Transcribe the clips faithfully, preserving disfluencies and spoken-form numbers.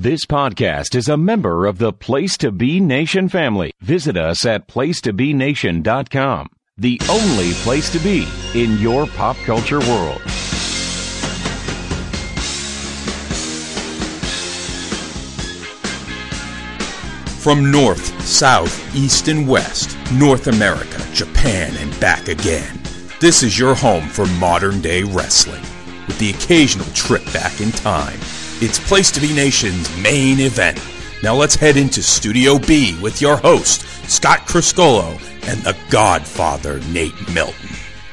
This podcast is a member of the Place to Be Nation family. Visit us at place to be nation dot com, the only place to be in your pop culture world. From north, south, east, and west, North America, Japan, and back again. This is your home for modern-day wrestling, with the occasional trip back in time. It's Place to Be Nation's main event. Now let's head into Studio B with your host, Scott Criscolo, and the Godfather, Nate Milton.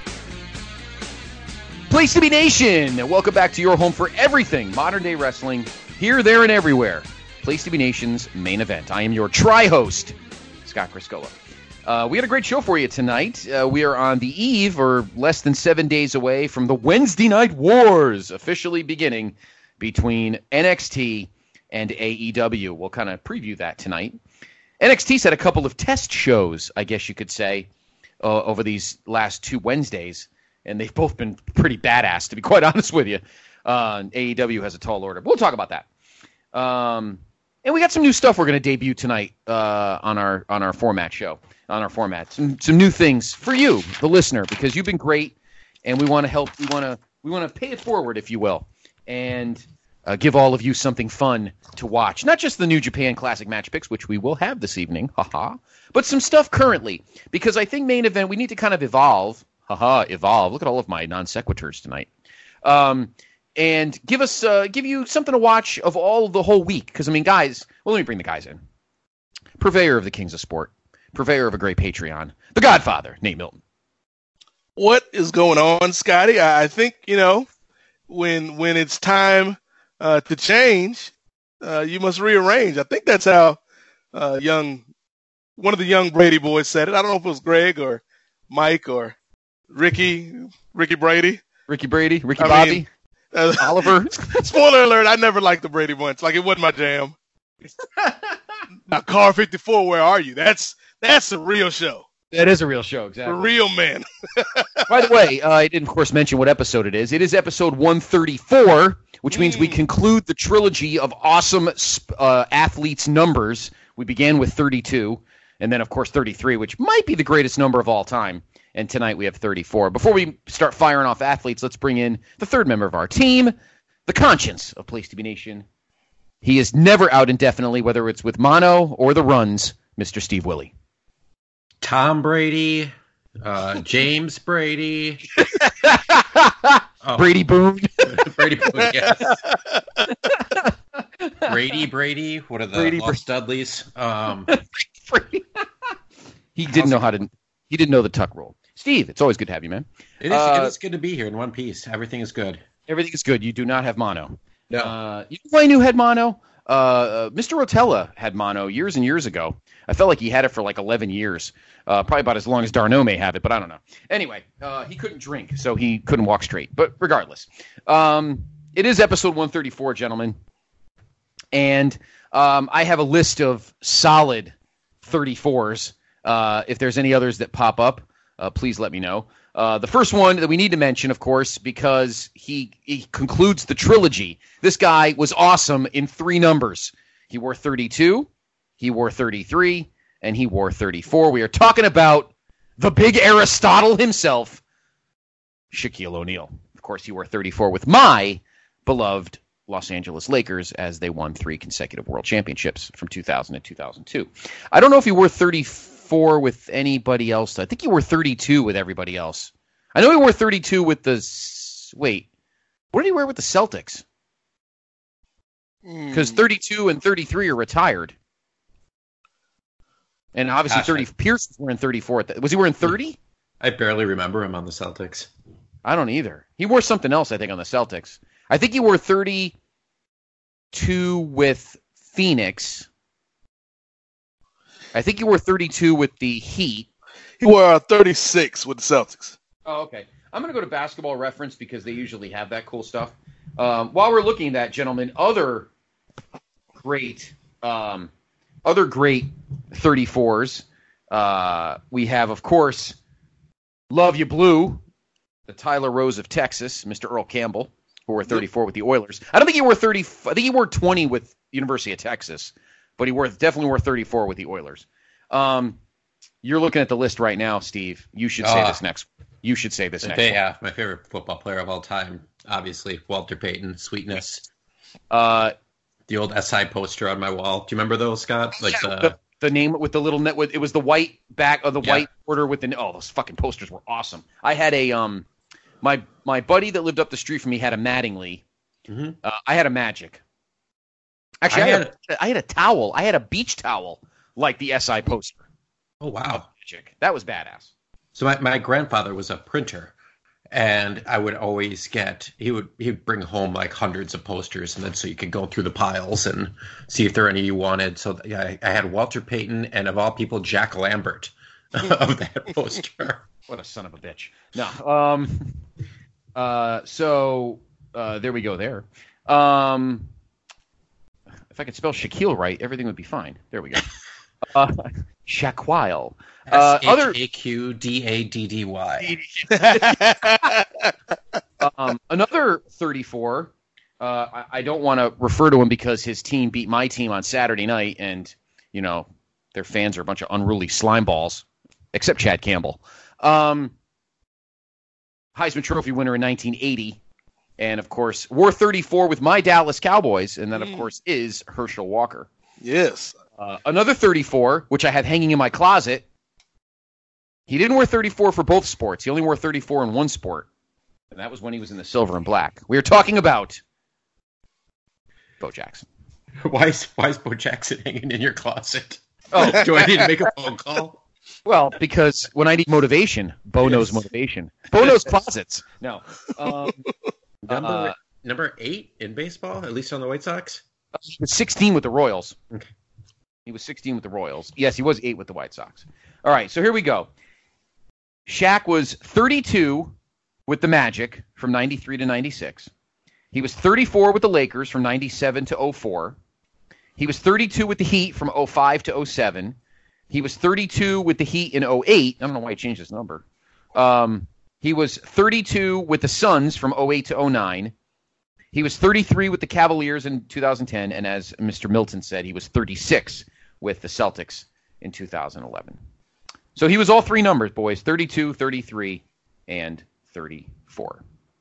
Place to Be Nation! Welcome back to your home for everything modern-day wrestling, here, there, and everywhere. Place to Be Nation's main event. I am your tri-host, Scott Criscolo. Uh, we had a great show for you tonight. Uh, we are on the eve, or less than seven days away, from the Wednesday Night Wars officially beginning between N X T and A E W. We'll kind of preview that tonight. N X T's had a couple of test shows, I guess you could say, uh, over these last two Wednesdays, and they've both been pretty badass, to be quite honest with you. Uh, A E W has a tall order. We'll talk about that. Um, and we got some new stuff we're going to debut tonight uh, on our on our format show, on our format. Some some new things for you, the listener, because you've been great, and we want to help. We want to we want to pay it forward, if you will, and uh, give all of you something fun to watch. Not just the New Japan Classic Match Picks, which we will have this evening, haha, but some stuff currently, because I think main event we need to kind of evolve, haha, evolve. Look at all of my non sequiturs tonight. Um, and give us, uh, give you something to watch of all the whole week. Because I mean, guys, well, let me bring the guys in. Purveyor of the Kings of Sport, purveyor of a great Patreon, the Godfather, Nate Milton. What is going on, Scotty? I think, you know, when when it's time uh, to change, uh, you must rearrange. I think that's how uh, young one of the young Brady boys said it. I don't know if it was Greg or Mike or Ricky, Ricky Brady. Ricky Brady, Ricky I Bobby, mean, uh, Oliver. Spoiler alert, I never liked the Brady Bunch. Like, it wasn't my jam. Now, Car fifty-four, where are you? That's that's a real show. That is a real show, exactly. A real man. By the way, uh, I didn't, of course, mention what episode it is. It is episode one thirty-four, which means mm. we conclude the trilogy of awesome uh, athletes' numbers. We began with thirty-two, and then, of course, thirty-three, which might be the greatest number of all time. And tonight we have thirty-four. Before we start firing off athletes, let's bring in the third member of our team, the conscience of Place to Be Nation. He is never out indefinitely, whether it's with mono or the runs, Mister Steve Willie. Tom Brady, uh, James Brady. oh. Brady Boone. Brady Boone, yes. Brady Brady, what are the Brady Lost Dudleys? Um, he didn't know how to, he didn't know the tuck rule. Steve, it's always good to have you, man. It is, uh, it is good to be here in one piece. Everything is good. Everything is good. You do not have mono. No. Uh, you know who I knew had mono? Uh, uh, Mister Rotella had mono years and years ago. I felt like he had it for like eleven years. Uh, probably about as long as Darno may have it, but I don't know. Anyway, uh, he couldn't drink, so he couldn't walk straight. But regardless, um, it is episode one thirty-four, gentlemen. And um, I have a list of solid thirty-fours. Uh, if there's any others that pop up, uh, please let me know. Uh, the first one that we need to mention, of course, because he, he concludes the trilogy. This guy was awesome in three numbers. He wore thirty-two, he wore thirty-three, and he wore thirty-four. We are talking about the big Aristotle himself, Shaquille O'Neal. Of course, he wore thirty-four with my beloved Los Angeles Lakers as they won three consecutive world championships from two thousand to two thousand two. I don't know if he wore thirty-four with anybody else. I think he wore thirty-two with everybody else. I know he wore thirty-two with the... Wait. What did he wear with the Celtics? Because mm. thirty-two and thirty-three are retired. And obviously Gosh, thirty. I... Pierce was wearing thirty-four. At the, was he wearing thirty? I barely remember him on the Celtics. I don't either. He wore something else, I think, on the Celtics. I think he wore thirty-two with Phoenix. I think he wore thirty-two with the Heat. He wore uh, thirty-six with the Celtics. Oh, okay. I'm going to go to Basketball Reference because they usually have that cool stuff. Um, while we're looking at that, gentlemen, other great, um, other great thirty-fours. Uh, we have, of course, Love You Blue, the Tyler Rose of Texas, Mister Earl Campbell, who wore thirty-four with the Oilers. I don't think he wore thirty. I think he wore twenty with University of Texas, but he wore definitely wore thirty-four with the Oilers. Um, you're looking at the list right now, Steve. You should say Uh, this next. You should say this next. one. Yeah, my favorite football player of all time, obviously Walter Payton, Sweetness. Uh, The old S I poster on my wall. Do you remember those, Scott? Like yeah, the, the the name with the little net. With, it was the white back of the Yeah. white border with the. Oh, those fucking posters were awesome. I had a um, my my buddy that lived up the street from me had a Mattingly. Mhm. Uh, I had a Magic. Actually, I, I had, had a, I had a towel. I had a beach towel like the S I poster. Oh wow! Magic. That was badass. So my, my grandfather was a printer, and I would always get he would he would bring home like hundreds of posters, and then so you could go through the piles and see if there are any you wanted. So yeah, I, I had Walter Payton and of all people Jack Lambert of that poster. What a son of a bitch. No. Um. Uh. So uh, there we go. There. Um. If I could spell Shaquille right, everything would be fine. There we go. Uh, Shaquille. Uh, S other H A Q D A D D Y. um, another thirty-four. Uh, I, I don't want to refer to him because his team beat my team on Saturday night, and you know their fans are a bunch of unruly slime balls, except Chad Campbell. Um, Heisman Trophy winner in nineteen eighty, and of course wore thirty-four with my Dallas Cowboys, and that of Mm. course is Herschel Walker. Yes. Uh, another thirty-four, which I have hanging in my closet. He didn't wear thirty-four for both sports. He only wore thirty-four in one sport, and that was when he was in the silver and black. We are talking about Bo Jackson. Why is why is Bo Jackson hanging in your closet? Oh, Do I need to make a phone call? well, because when I need motivation, Bo knows Yes. motivation. Bo knows closets. No. Um, Number Uh, number eight in baseball, at least on the White Sox. he was sixteen with the Royals. Okay. He was sixteen with the Royals. Yes, he was eight with the White Sox. All right, so here we go. Shaq was thirty-two with the Magic from ninety-three to ninety-six. He was thirty-four with the Lakers from ninety-seven to oh four. He was thirty-two with the Heat from oh five to oh seven. He was thirty-two with the Heat in oh eight. I don't know why he changed his number. Um, he was thirty-two with the Suns from oh eight to oh nine. He was thirty-three with the Cavaliers in two thousand ten, and as Mister Milton said, he was thirty-six with the Celtics in two thousand eleven. So he was all three numbers, boys, thirty-two, thirty-three, and thirty-four.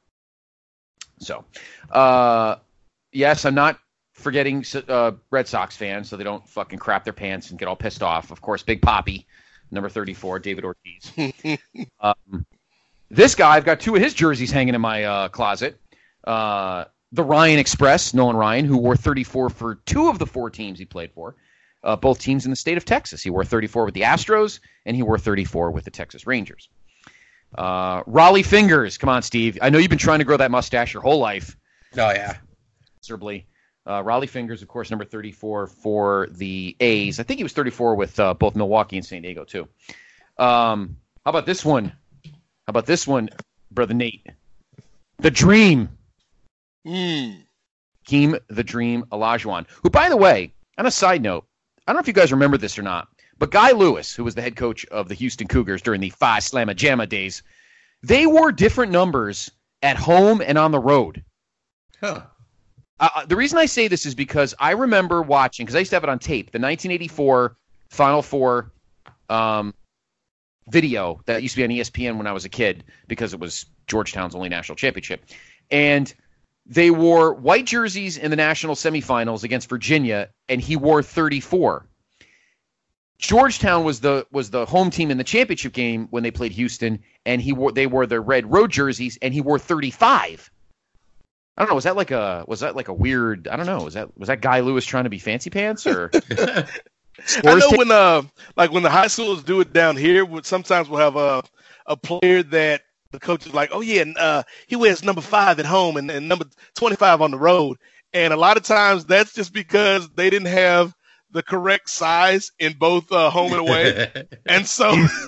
So, uh, yes, I'm not forgetting uh, Red Sox fans so they don't fucking crap their pants and get all pissed off. Of course, Big Papi, number thirty-four, David Ortiz. um, this guy, I've got two of his jerseys hanging in my uh, closet. Uh, the Ryan Express, Nolan Ryan, who wore thirty-four for two of the four teams he played for. Uh, both teams in the state of Texas. He wore thirty-four with the Astros, and he wore thirty-four with the Texas Rangers. Uh, Raleigh Fingers. Come on, Steve. I know you've been trying to grow that mustache your whole life. Oh yeah. Miserably. Uh, Raleigh Fingers, of course, number thirty-four for the A's. I think he was thirty-four with uh, both Milwaukee and San Diego, too. Um, how about this one? How about this one, Brother Nate? The Dream. Mm. Hakeem the Dream Olajuwon, who, by the way, on a side note, I don't know if you guys remember this or not, but Guy Lewis, who was the head coach of the Houston Cougars during the Phi Slamma Jamma days, they wore different numbers at home and on the road. Huh. Uh, the reason I say this is because I remember watching, because I used to have it on tape, the nineteen eighty-four Final Four um, video that used to be on E S P N when I was a kid because it was Georgetown's only national championship. And they wore white jerseys in the national semifinals against Virginia, and he wore thirty-four. Georgetown was the was the home team in the championship game when they played Houston, and he wore they wore their red road jerseys, and he wore thirty-five. I don't know. Was that like a was that like a weird? I don't know. Was that was that Guy Lewis trying to be fancy pants or? I know when uh like when the high schools do it down here, we- sometimes we'll have a a player that the coach is like, oh yeah, and, uh, he wears number five at home and, and number twenty-five on the road, and a lot of times that's just because they didn't have the correct size in both uh, home and away, and so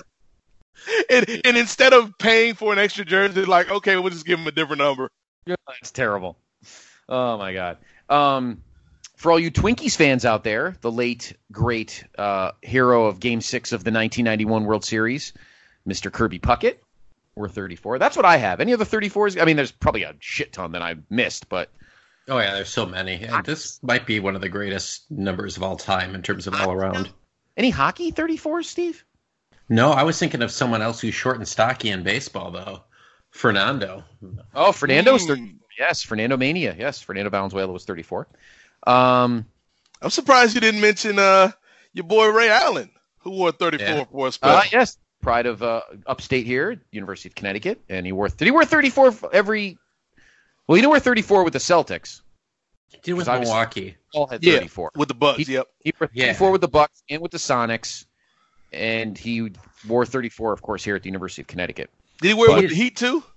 and, and instead of paying for an extra jersey, they're like, okay, we'll just give him a different number. That's terrible. Oh my God. Um, for all you Twinkies fans out there, the late great uh, hero of Game Six of the nineteen ninety-one World Series, Mister Kirby Puckett, were thirty-four. That's what I have. Any other thirty-fours? I mean, there's probably a shit ton that I missed, but Oh, yeah, there's so many. And this might be one of the greatest numbers of all time in terms of all around. Any hockey thirty-fours, Steve? No, I was thinking of someone else who's short and stocky in baseball, though. Fernando. Oh, Fernando's mm. thirty. Yes, Fernando Mania. Yes, Fernando Valenzuela was thirty-four. Um, I'm surprised you didn't mention uh, your boy Ray Allen, who wore thirty-four yeah. for a spell. Uh, yes, pride of uh, upstate here, University of Connecticut, and he wore. Did he wear thirty-four every? Well, he didn't wear thirty-four with the Celtics. He did with Milwaukee. All had yeah, thirty-four with the Bucks. He, yep, he wore thirty-four yeah. with the Bucks and with the Sonics, and he wore thirty-four, of course, here at the University of Connecticut. Did he wear but, it with the Heat too?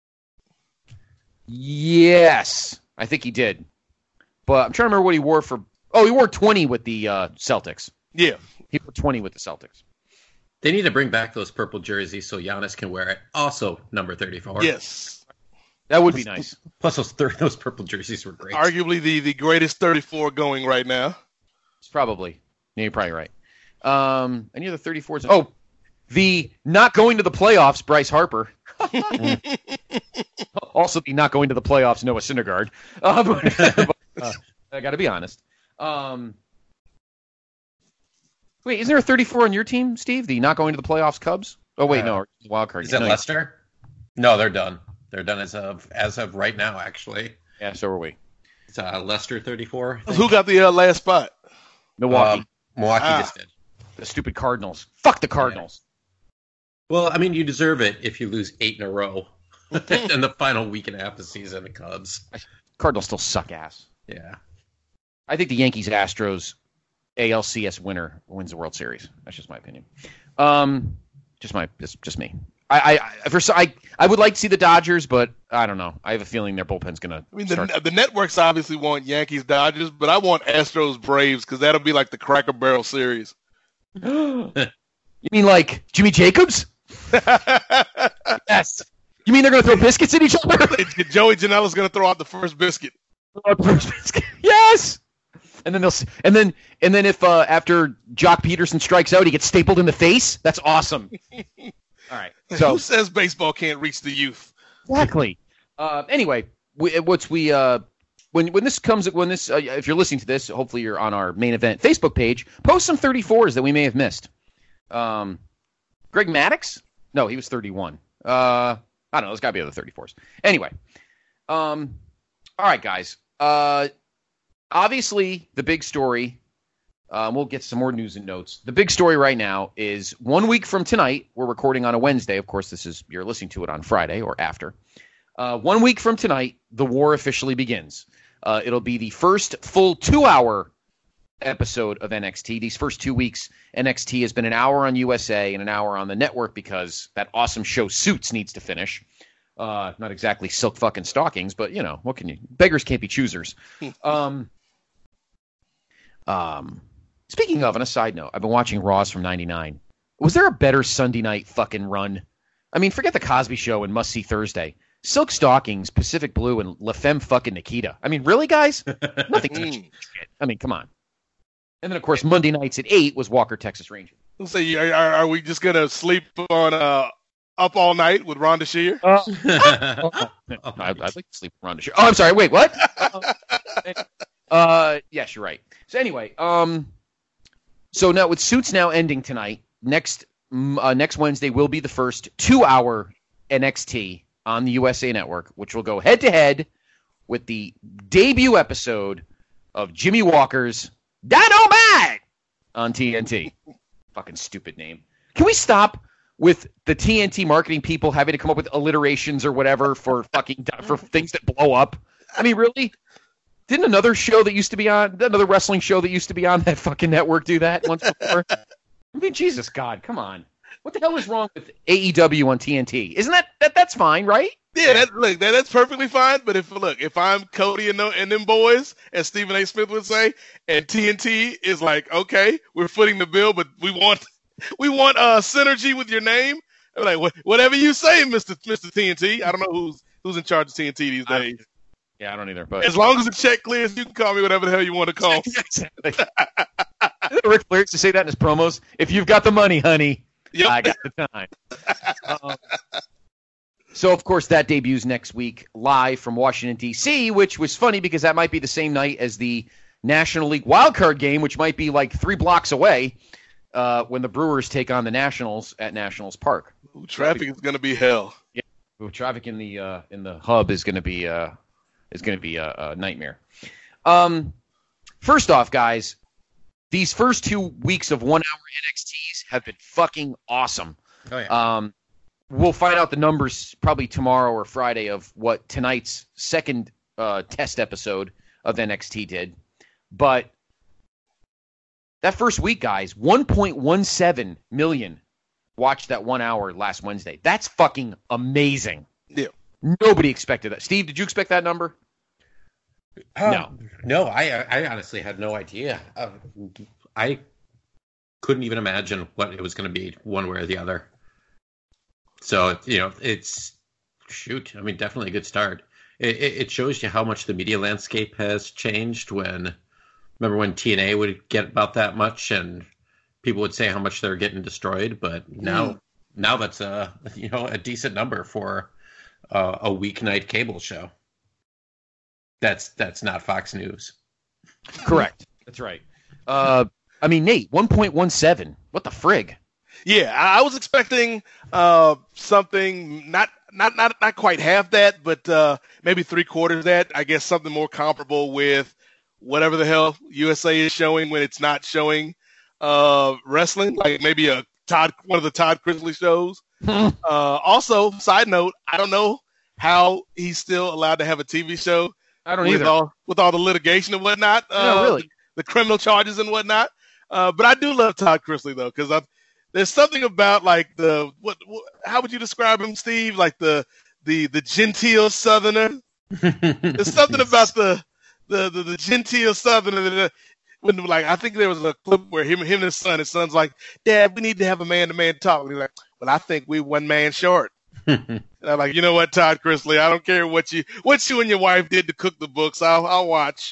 Yes, I think he did. But I'm trying to remember what he wore for. Oh, he wore twenty with the uh, Celtics. Yeah, he wore twenty with the Celtics. They need to bring back those purple jerseys so Giannis can wear it. Also, number thirty-four. Yes, that would be nice. Plus, those thir- those purple jerseys were great. Arguably the, the greatest thirty-four going right now. It's probably. Yeah, you're probably right. Um, any other thirty-fours? Oh, the not going to the playoffs, Bryce Harper. Also, the not going to the playoffs, Noah Syndergaard. Uh, but, but, uh, I got to be honest. Um, wait, isn't there a thirty-four on your team, Steve? The not going to the playoffs Cubs? Oh wait, uh, no, wild card. Is it no, Leicester? No, they're done. They're done as of as of right now, actually. Yeah, so are we. It's uh, Leicester thirty-four. Who got the uh, last spot? Milwaukee. Um, Milwaukee ah. just did. The stupid Cardinals. Fuck the Cardinals. Yeah. Well, I mean, you deserve it if you lose eight in a row in the final week and a half of the season. The Cubs. Cardinals still suck ass. Yeah. I think the Yankees Astros A L C S winner wins the World Series. That's just my opinion. Um, just my, just, just me. I, I, for, I, I would like to see the Dodgers, but I don't know. I have a feeling their bullpen's gonna. I mean, start. the, the networks obviously want Yankees Dodgers, but I want Astros Braves because that'll be like the Cracker Barrel series. You mean like Jimmy Jacobs? Yes. You mean they're gonna throw biscuits at each other? Joey Janela's gonna throw out the first biscuit. First biscuit. Yes. And then they'll, and then, and then if uh, after Jock Peterson strikes out, he gets stapled in the face. That's awesome. All right. So who says baseball can't reach the youth? Exactly. Uh, anyway, we, what's we uh, when when this comes when this uh, if you're listening to this, hopefully you're on our main event Facebook page. Post some thirty-fours that we may have missed. Um, Greg Maddux? No, he was thirty-one. Uh, I don't know. There's got to be other thirty-fours. Anyway, um, all right, guys. Uh, obviously the big story. Um, we'll get some more news and notes. The big story right now is one week from tonight. We're recording on a Wednesday. Of course, this is you're listening to it on Friday or after. Uh, one week from tonight, the war officially begins. Uh, it'll be the first full two-hour episode of N X T. These first two weeks, N X T has been an hour on U S A and an hour on the network because that awesome show Suits needs to finish. Uh, not exactly silk fucking stockings, but, you know, what can you – beggars can't be choosers. um, um. Speaking of, on a side note, I've been watching Raws from ninety-nine. Was there a better Sunday night fucking run? I mean, forget the Cosby Show and Must See Thursday. Silk Stockings, Pacific Blue, and La Femme fucking Nikita. I mean, really, guys? Nothing to shit. I mean, come on. And then, of course, Monday nights at eight was Walker, Texas Ranger. So, are, are we just going to sleep on uh, Up All Night with Rhonda Shear? Uh, oh, I'd, I'd like to sleep with Rhonda Shear. Oh, I'm sorry. Wait, what? uh, yes, you're right. So anyway, um... So now with Suits now ending tonight, next uh, next Wednesday will be the first two-hour N X T on the U S A Network, which will go head-to-head with the debut episode of Jimmy Walker's Dynamite on T N T. Fucking stupid name. Can we stop with the T N T marketing people having to come up with alliterations or whatever for fucking for things that blow up? I mean, really? Didn't another show that used to be on, another wrestling show that used to be on that fucking network do that once before? I mean, Jesus God, come on. What the hell is wrong with A E W on T N T? Isn't that, that that's fine, right? Yeah, that, look, that, that's perfectly fine. But if look, if I'm Cody and, and them boys, as Stephen A. Smith would say, and T N T is like, okay, we're footing the bill, but we want we want uh, synergy with your name. I'm like, whatever you say, Mister Mister T N T. I don't know who's who's in charge of T N T these days. Yeah, I don't either. But as long as the check clears, you can call me whatever the hell you want to call. Exactly. Ric Flair used to say that in his promos. If you've got the money, honey, yep. I got the time. um, So, of course, that debuts next week live from Washington, D C, which was funny because that might be the same night as the National League wildcard game, which might be like three blocks away uh, when the Brewers take on the Nationals at Nationals Park. Ooh, traffic is going to be hell. Yeah, Ooh, traffic in the uh, in the hub is going to be uh, is going to be a, a nightmare. Um, first off, guys, these first two weeks of one-hour N X Ts have been fucking awesome. Oh yeah. Um, we'll find out the numbers probably tomorrow or Friday of what tonight's second uh, test episode of N X T did. But that first week, guys, one point one seven million watched that one hour last Wednesday. That's fucking amazing. Yeah. Nobody expected that. Steve, did you expect that number? Um, No. No, I I honestly had no idea. Uh, I couldn't even imagine what it was going to be one way or the other. So, you know, it's, shoot, I mean, definitely a good start. It, it shows you how much the media landscape has changed when, remember when T N A would get about that much and people would say how much they're getting destroyed, but now mm. now that's a, you know, a decent number for uh, a weeknight cable show. That's that's not Fox News. Correct. That's right. Uh, I mean, Nate, one point one seven. What the frig? Yeah, I, I was expecting uh, something not, not not not quite half that, but uh, maybe three quarters that. I guess something more comparable with whatever the hell U S A is showing when it's not showing uh, wrestling, like maybe a Todd, one of the Todd Chrisley shows. uh, also, side note, I don't know how he's still allowed to have a T V show. I don't with either. All, with all the litigation and whatnot. Uh, no, really. The, the criminal charges and whatnot. Uh, but I do love Todd Chrisley, though, because there's something about, like, the what, what? How would you describe him, Steve? Like the the, the genteel Southerner? There's something Yes. about the the, the, the genteel Southerner that, when, like, I think there was a clip where him, him and his son, his son's like, Dad, we need to have a man-to-man talk. And he's like, well, I think we one man short. And I'm like, you know what, Todd Chrisley, I don't care what you what you and your wife did to cook the books. I'll I'll watch.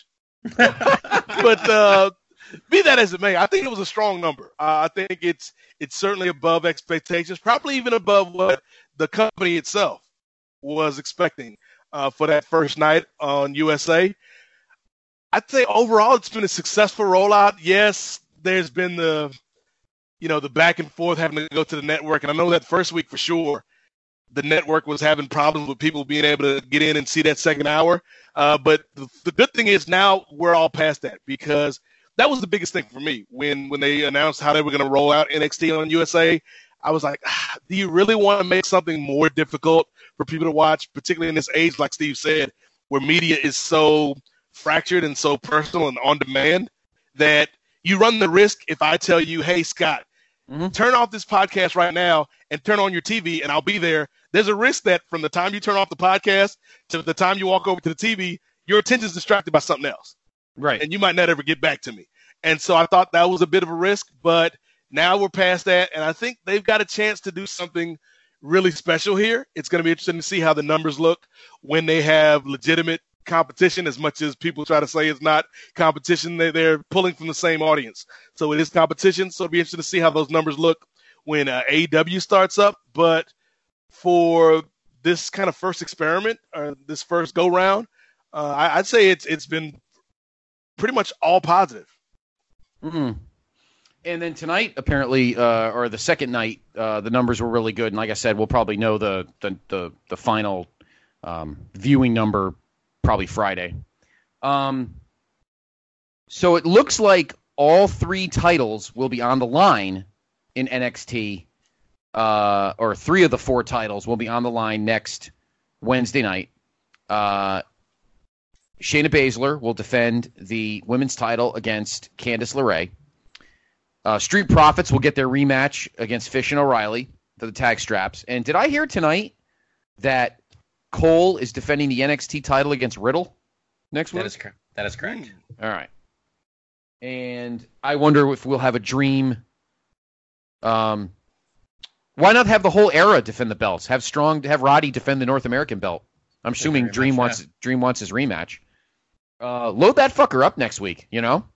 But uh, be that as it may, I think it was a strong number. Uh, I think it's it's certainly above expectations, probably even above what the company itself was expecting uh, for that first night on U S A. I'd say overall it's been a successful rollout. Yes, there's been the you know the back and forth having to go to the network, and I know that first week for sure. The network was having problems with people being able to get in and see that second hour. Uh, but the, the good thing is now we're all past that, because that was the biggest thing for me when, when they announced how they were going to roll out N X T on U S A. I was like, ah, do you really want to make something more difficult for people to watch, particularly in this age, like Steve said, where media is so fractured and so personal and on demand that you run the risk if I tell you, hey, Scott, mm-hmm. turn off this podcast right now and turn on your T V and I'll be there. There's a risk that from the time you turn off the podcast to the time you walk over to the T V, your attention's distracted by something else. Right. And you might not ever get back to me. And so I thought that was a bit of a risk, but now we're past that. And I think they've got a chance to do something really special here. It's going to be interesting to see how the numbers look when they have legitimate competition, as much as people try to say it's not competition. They, they're pulling from the same audience. So it is competition. So it'll be interesting to see how those numbers look when uh, A E W starts up. But for this kind of first experiment, or this first go round, uh, I, I'd say it's it's been pretty much all positive. Mm-hmm. And then tonight, apparently, uh, or the second night, uh, the numbers were really good. And like I said, we'll probably know the the the, the final um, viewing number probably Friday. Um, so it looks like all three titles will be on the line in N X T. Uh, or three of the four titles will be on the line next Wednesday night. Uh, Shayna Baszler will defend the women's title against Candice LeRae. Uh, Street Profits will get their rematch against Fish and O'Reilly for the tag straps. And did I hear tonight that Cole is defending the N X T title against Riddle next week? That is correct. That is correct. All right. And I wonder if we'll have a dream. Um, why not have the whole era defend the belts? Have Strong, have Roddy defend the North American belt. I'm assuming Dream much, wants yeah. Dream wants his rematch. Uh, load that fucker up next week. You know.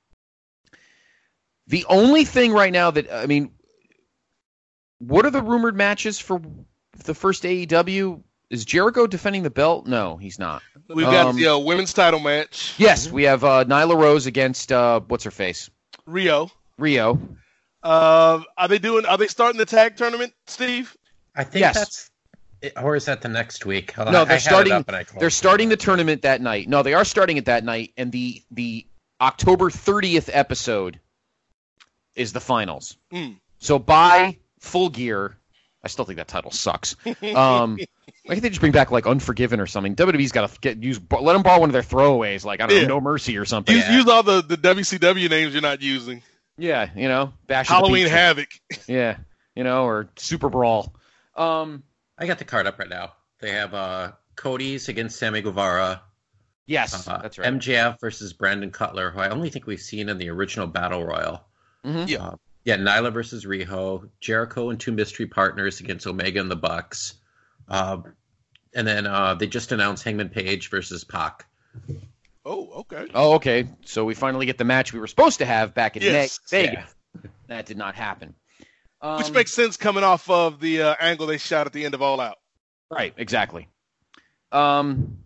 The only thing right now that I mean, what are the rumored matches for the first A E W? is Jericho defending the belt? No, he's not. We've got Um, the uh, women's title match. Yes, we have uh, Nyla Rose against uh, what's her face? Rio. Rio. Uh, are they doing? Are they starting the tag tournament, Steve? I think Yes. that's, or is that the next week? Hold on, No, I- I they're had it starting. up and I closed They're it. starting the tournament that night. No, they are starting it that night, and the the October thirtieth episode is the finals. Mm. So buy Full Gear. I still think that title sucks. Um, I think they just bring back like Unforgiven or something. W W E's got to get use. Let them borrow one of their throwaways, like I don't Yeah. know, No Mercy or something. Use, Yeah. use all the, the W C W names you're not using. Yeah, you know, Bash of the Halloween Beach. Havoc. Yeah, you know, or Super Brawl. Um, I got the card up right now. They have uh, Cody's against Sammy Guevara. yes, Uh, that's right. M J F versus Brandon Cutler, who I only think we've seen in the original Battle Royal. Mhm. Yeah. Uh, yeah, Nyla versus Riho, Jericho and two mystery partners against Omega and the Bucks. Uh, and then uh, they just announced Hangman Page versus Pac. Oh, okay. Oh, okay. So we finally get the match we were supposed to have back in Yes. Ve- Vegas. That did not happen. Um, Which makes sense coming off of the uh, angle they shot at the end of All Out. right, exactly. Um,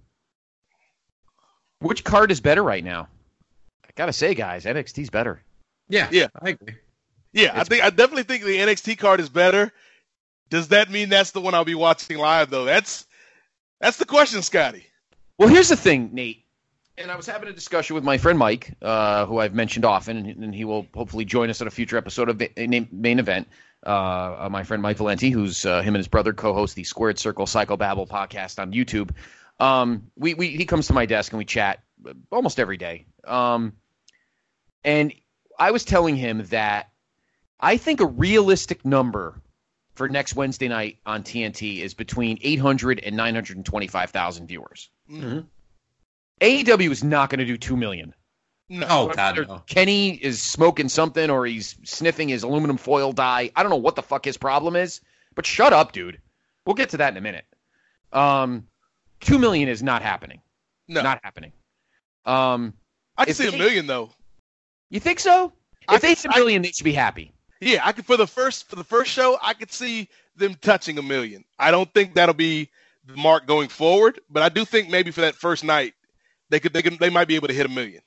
which card is better right now? I gotta say, guys, N X T's better. Yeah, Yeah. I agree. Yeah, I It's- think I definitely think the N X T card is better. Does that mean that's the one I'll be watching live though? That's that's the question, Scotty. Well, here's the thing, Nate. And I was having a discussion with my friend Mike, uh, who I've mentioned often, and, and he will hopefully join us on a future episode of the main event. Uh, uh, my friend Mike Valenti, who's uh, him and his brother co-host the Squared Circle Psychobabble podcast on YouTube. Um, we, we he comes to my desk and we chat almost every day. Um, and I was telling him that I think a realistic number for next Wednesday night on T N T is between eight hundred and nine hundred twenty-five thousand viewers. Mm-hmm. A E W is not going to do two million. No. Oh, God, Either no. Kenny is smoking something or he's sniffing his aluminum foil dye. I don't know what the fuck his problem is, but shut up, dude. We'll get to that in a minute. Um, two million is not happening. No. Not happening. Um, I can if see a they- million though. you think so? I If they can- hit a million, they should be happy. Yeah, I could for the first for the first show, I could see them touching a million. I don't think that'll be the mark going forward, but I do think maybe for that first night, they could they can they might be able to hit a million.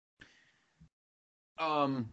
Um,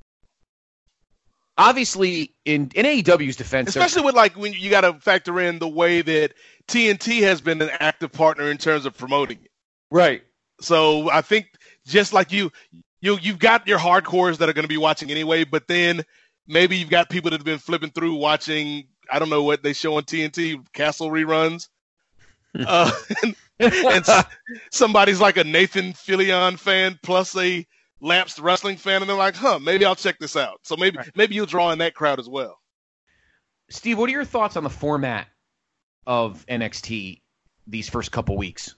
obviously, in, in A E W's defense, they're- Especially with like when you got to factor in the way that T N T has been an active partner in terms of promoting it. right. So I think just like you, you you've got your hardcores that are going to be watching anyway, but then maybe you've got people that have been flipping through watching. I don't know what they show on T N T, Castle reruns. uh, and, and s- somebody's like a Nathan Fillion fan plus a lapsed wrestling fan, and they're like, "Huh, maybe I'll check this out." So maybe Right. maybe you'll draw in that crowd as well. Steve, what are your thoughts on the format of N X T these first couple weeks?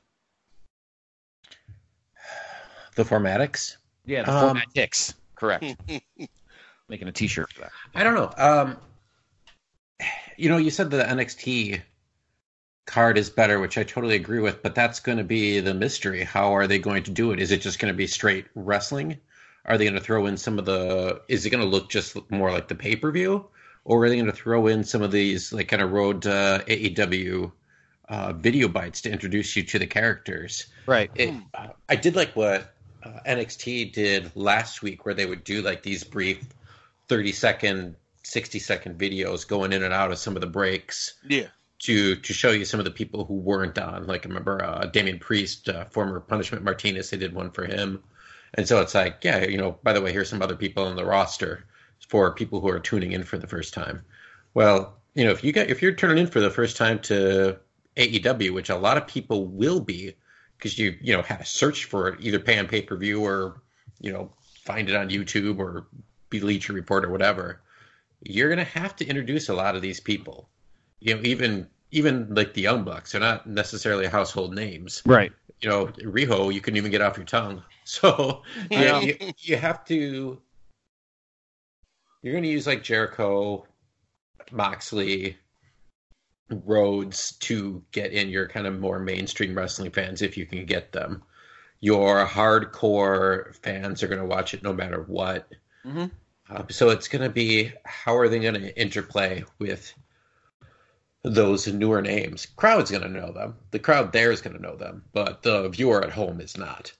The Formatics? Yeah, the Um, format ticks. Correct. Making a T-shirt for that. I don't know. Um, you know, you said the N X T card is better, which I totally agree with, but that's going to be the mystery. How are they going to do it? Is it just going to be straight wrestling? Are they going to throw in some of the, is it going to look just more like the pay-per-view? Or are they going to throw in some of these like kind of road uh, A E W uh, video bites to introduce you to the characters? Right. It, uh, I did like what uh, N X T did last week, where they would do like these brief thirty second, sixty second videos going in and out of some of the breaks Yeah, to to show you some of the people who weren't on. Like I remember uh, Damian Priest, uh, former Punishment Martinez, they did one for him. And so it's like, yeah, you know, by the way, here's some other people on the roster for people who are tuning in for the first time. Well, you know, if you get if you're tuning in for the first time to A E W, which a lot of people will be, because you you know had to search for it, either pay on pay per view or you know find it on YouTube or Bleacher Report or whatever, you're gonna have to introduce a lot of these people. You know, even even like the Young Bucks, they're not necessarily household names. Right. You know, Riho, you couldn't even get off your tongue. So Yeah. you, you, you have to. You're going to use like Jericho, Moxley, Rhodes to get in your kind of more mainstream wrestling fans if you can get them. Your hardcore fans are going to watch it no matter what. Mm-hmm. Uh, so it's going to be, how are they going to interplay with those newer names. Crowd's going to know them. The crowd there is going to know them, but the viewer at home is not.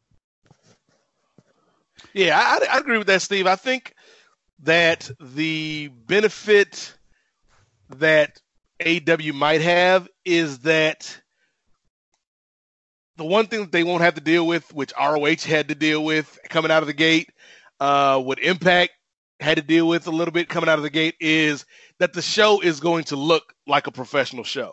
Yeah, I, I agree with that, Steve. I think that the benefit that A E W might have is that the one thing that they won't have to deal with, which R O H had to deal with coming out of the gate, uh, what Impact had to deal with a little bit coming out of the gate, is that the show is going to look like a professional show.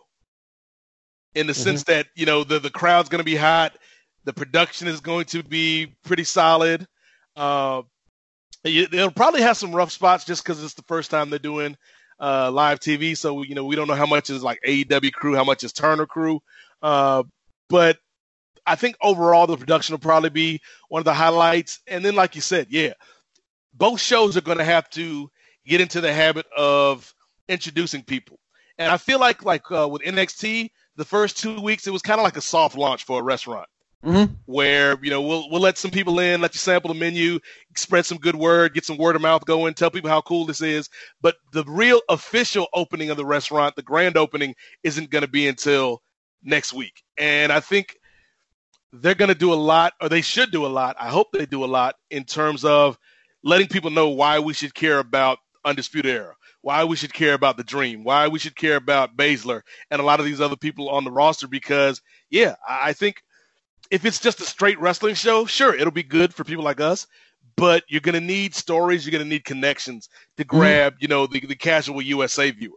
In the mm-hmm. sense that, you know, the, the crowd's going to be hot, the production is going to be pretty solid. Uh, they'll probably have some rough spots just because it's the first time they're doing uh, live T V. So, you know, we don't know how much is like A E W crew, how much is Turner crew. Uh, but I think overall the production will probably be one of the highlights. And then, like you said, yeah, both shows are going to have to get into the habit of introducing people. And I feel like, like uh, with N X T, the first two weeks, it was kind of like a soft launch for a restaurant. Mm-hmm. Where, you know, we'll we'll let some people in, let you sample the menu, spread some good word, get some word of mouth going, tell people how cool this is. But the real official opening of the restaurant, the grand opening, isn't going to be until next week. And I think they're going to do a lot, or they should do a lot. I hope they do a lot in terms of letting people know why we should care about Undisputed Era, why we should care about The Dream, why we should care about Baszler and a lot of these other people on the roster. Because, yeah, I think if it's just a straight wrestling show, sure, it'll be good for people like us, but you're going to need stories, you're going to need connections to grab, mm-hmm. you know, the, the casual U S A viewer.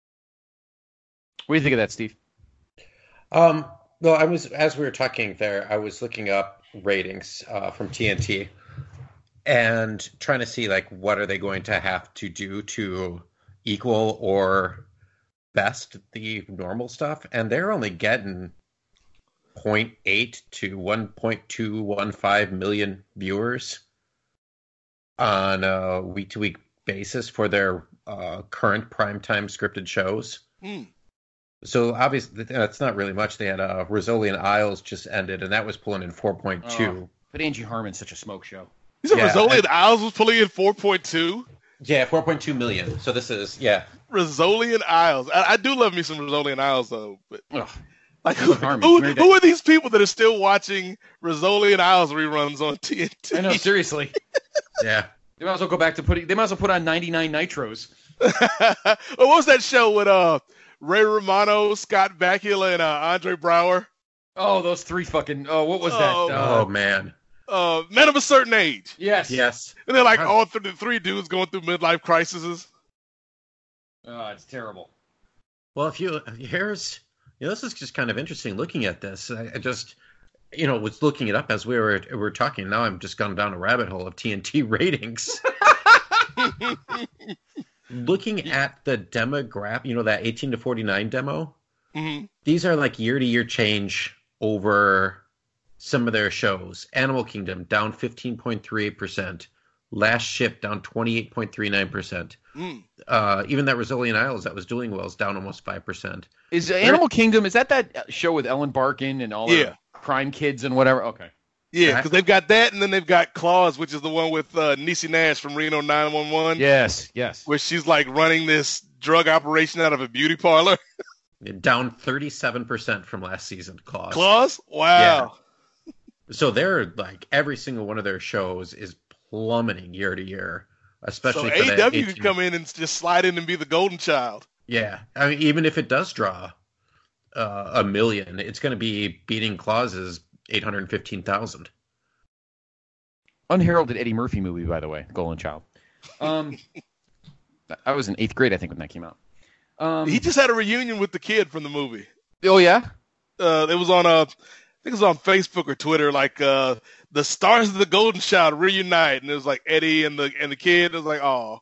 What do you think of that, Steve? Um, well, I was, as we were talking there, I was looking up ratings uh, from T N T and trying to see, like, what are they going to have to do to equal or best the normal stuff, and they're only getting zero point eight to one point two one five million viewers on a week-to-week basis for their uh, current primetime scripted shows. Mm. So obviously that's not really much. They had uh, Rizzoli and Isles just ended, and that was pulling in four point two. Oh, but Angie Harmon's such a smoke show. You said yeah, Rizzoli and, and Isles was pulling in four point two? Yeah, four point two million. So this is, yeah. Rizzoli and Isles. I, I do love me some Rizzoli and Isles, though. But Ugh. Like, who, who, who are these people that are still watching Rizzoli and Isles reruns on T N T? I know, seriously. Yeah. They might as well go back to putting, they might as well put on ninety-nine Nitros. What was that show with uh, Ray Romano, Scott Bakula, and uh, Andre Brower? Oh, those three fucking, oh, what was that? Oh, uh, oh man. Uh, Men of a Certain Age. Yes. Yes. And they're like all th- the three dudes going through midlife crises. Oh, it's terrible. Well, if you, here's, you know, this is just kind of interesting looking at this. I, I just, you know, was looking it up as we were we were talking. Now I'm just gone down a rabbit hole of T N T ratings. Looking at the demographic, you know, that eighteen to forty-nine demo, mm-hmm. These are like year-to-year change over some of their shows. Animal Kingdom down fifteen point three eight percent. Last Ship down twenty-eight point three nine percent. Mm. Uh, even that Rizzoli and Isles that was doing well is down almost five percent. Is Animal Kingdom, is that that show with Ellen Barkin and all yeah. the crime kids and whatever? Okay. Yeah, because they've got that, and then they've got Claws, which is the one with uh, Niecy Nash from Reno nine one one. Yes, yes. Where she's like running this drug operation out of a beauty parlor. Down thirty-seven percent from last season, Claws. Claws? Wow. Yeah. So they're like, every single one of their shows is plummeting year to year, especially so for A E W could come in and just slide in and be the golden child. Yeah, I mean, even if it does draw uh, a million, it's going to be beating Claus's eight hundred fifteen thousand. Unheralded Eddie Murphy movie, by the way, Golden Child. Um, I was in eighth grade, I think, when that came out. Um, he just had a reunion with the kid from the movie. Oh yeah, uh, it was on a. I think it was on Facebook or Twitter, like uh, the stars of the Golden Child reunite, and it was like Eddie and the and the kid. It was like, oh,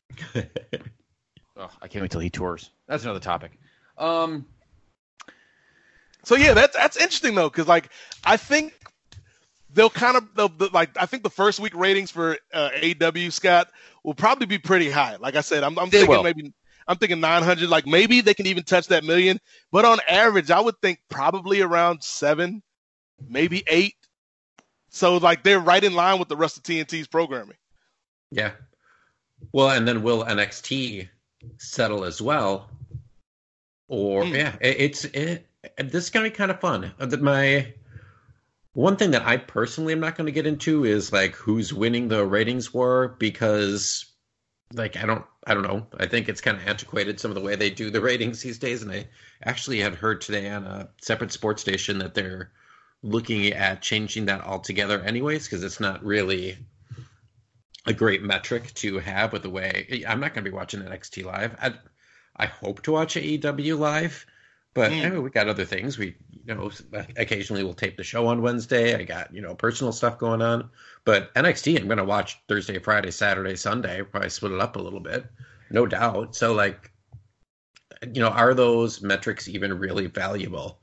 oh I can't wait till he tours. That's another topic. Um, so yeah, that's that's interesting though, because like I think they'll kind of they'll, they'll, like I think the first week ratings for uh, A E W, Scott, will probably be pretty high. Like I said, I'm, I'm thinking will. maybe. I'm thinking nine hundred, like maybe they can even touch that million. But on average, I would think probably around seven, maybe eight. So, like, they're right in line with the rest of T N T's programming. Yeah. Well, and then will N X T settle as well? Or Hmm. yeah, it, it's it, this is gonna be kind of fun. Uh, the- My one thing that I personally am not going to get into is like who's winning the ratings war, because like I don't I don't know. I think it's kind of antiquated, some of the way they do the ratings these days. And I actually had heard today on a separate sports station that they're looking at changing that altogether anyways, because it's not really a great metric to have with the way I'm not going to be watching N X T live. I, I hope to watch A E W live, but Mm. I mean, we got other things. We, you know, occasionally we'll tape the show on Wednesday. I got, you know, personal stuff going on, but N X T I'm going to watch Thursday, Friday, Saturday, Sunday, probably split it up a little bit, no doubt. So like, you know, are those metrics even really valuable?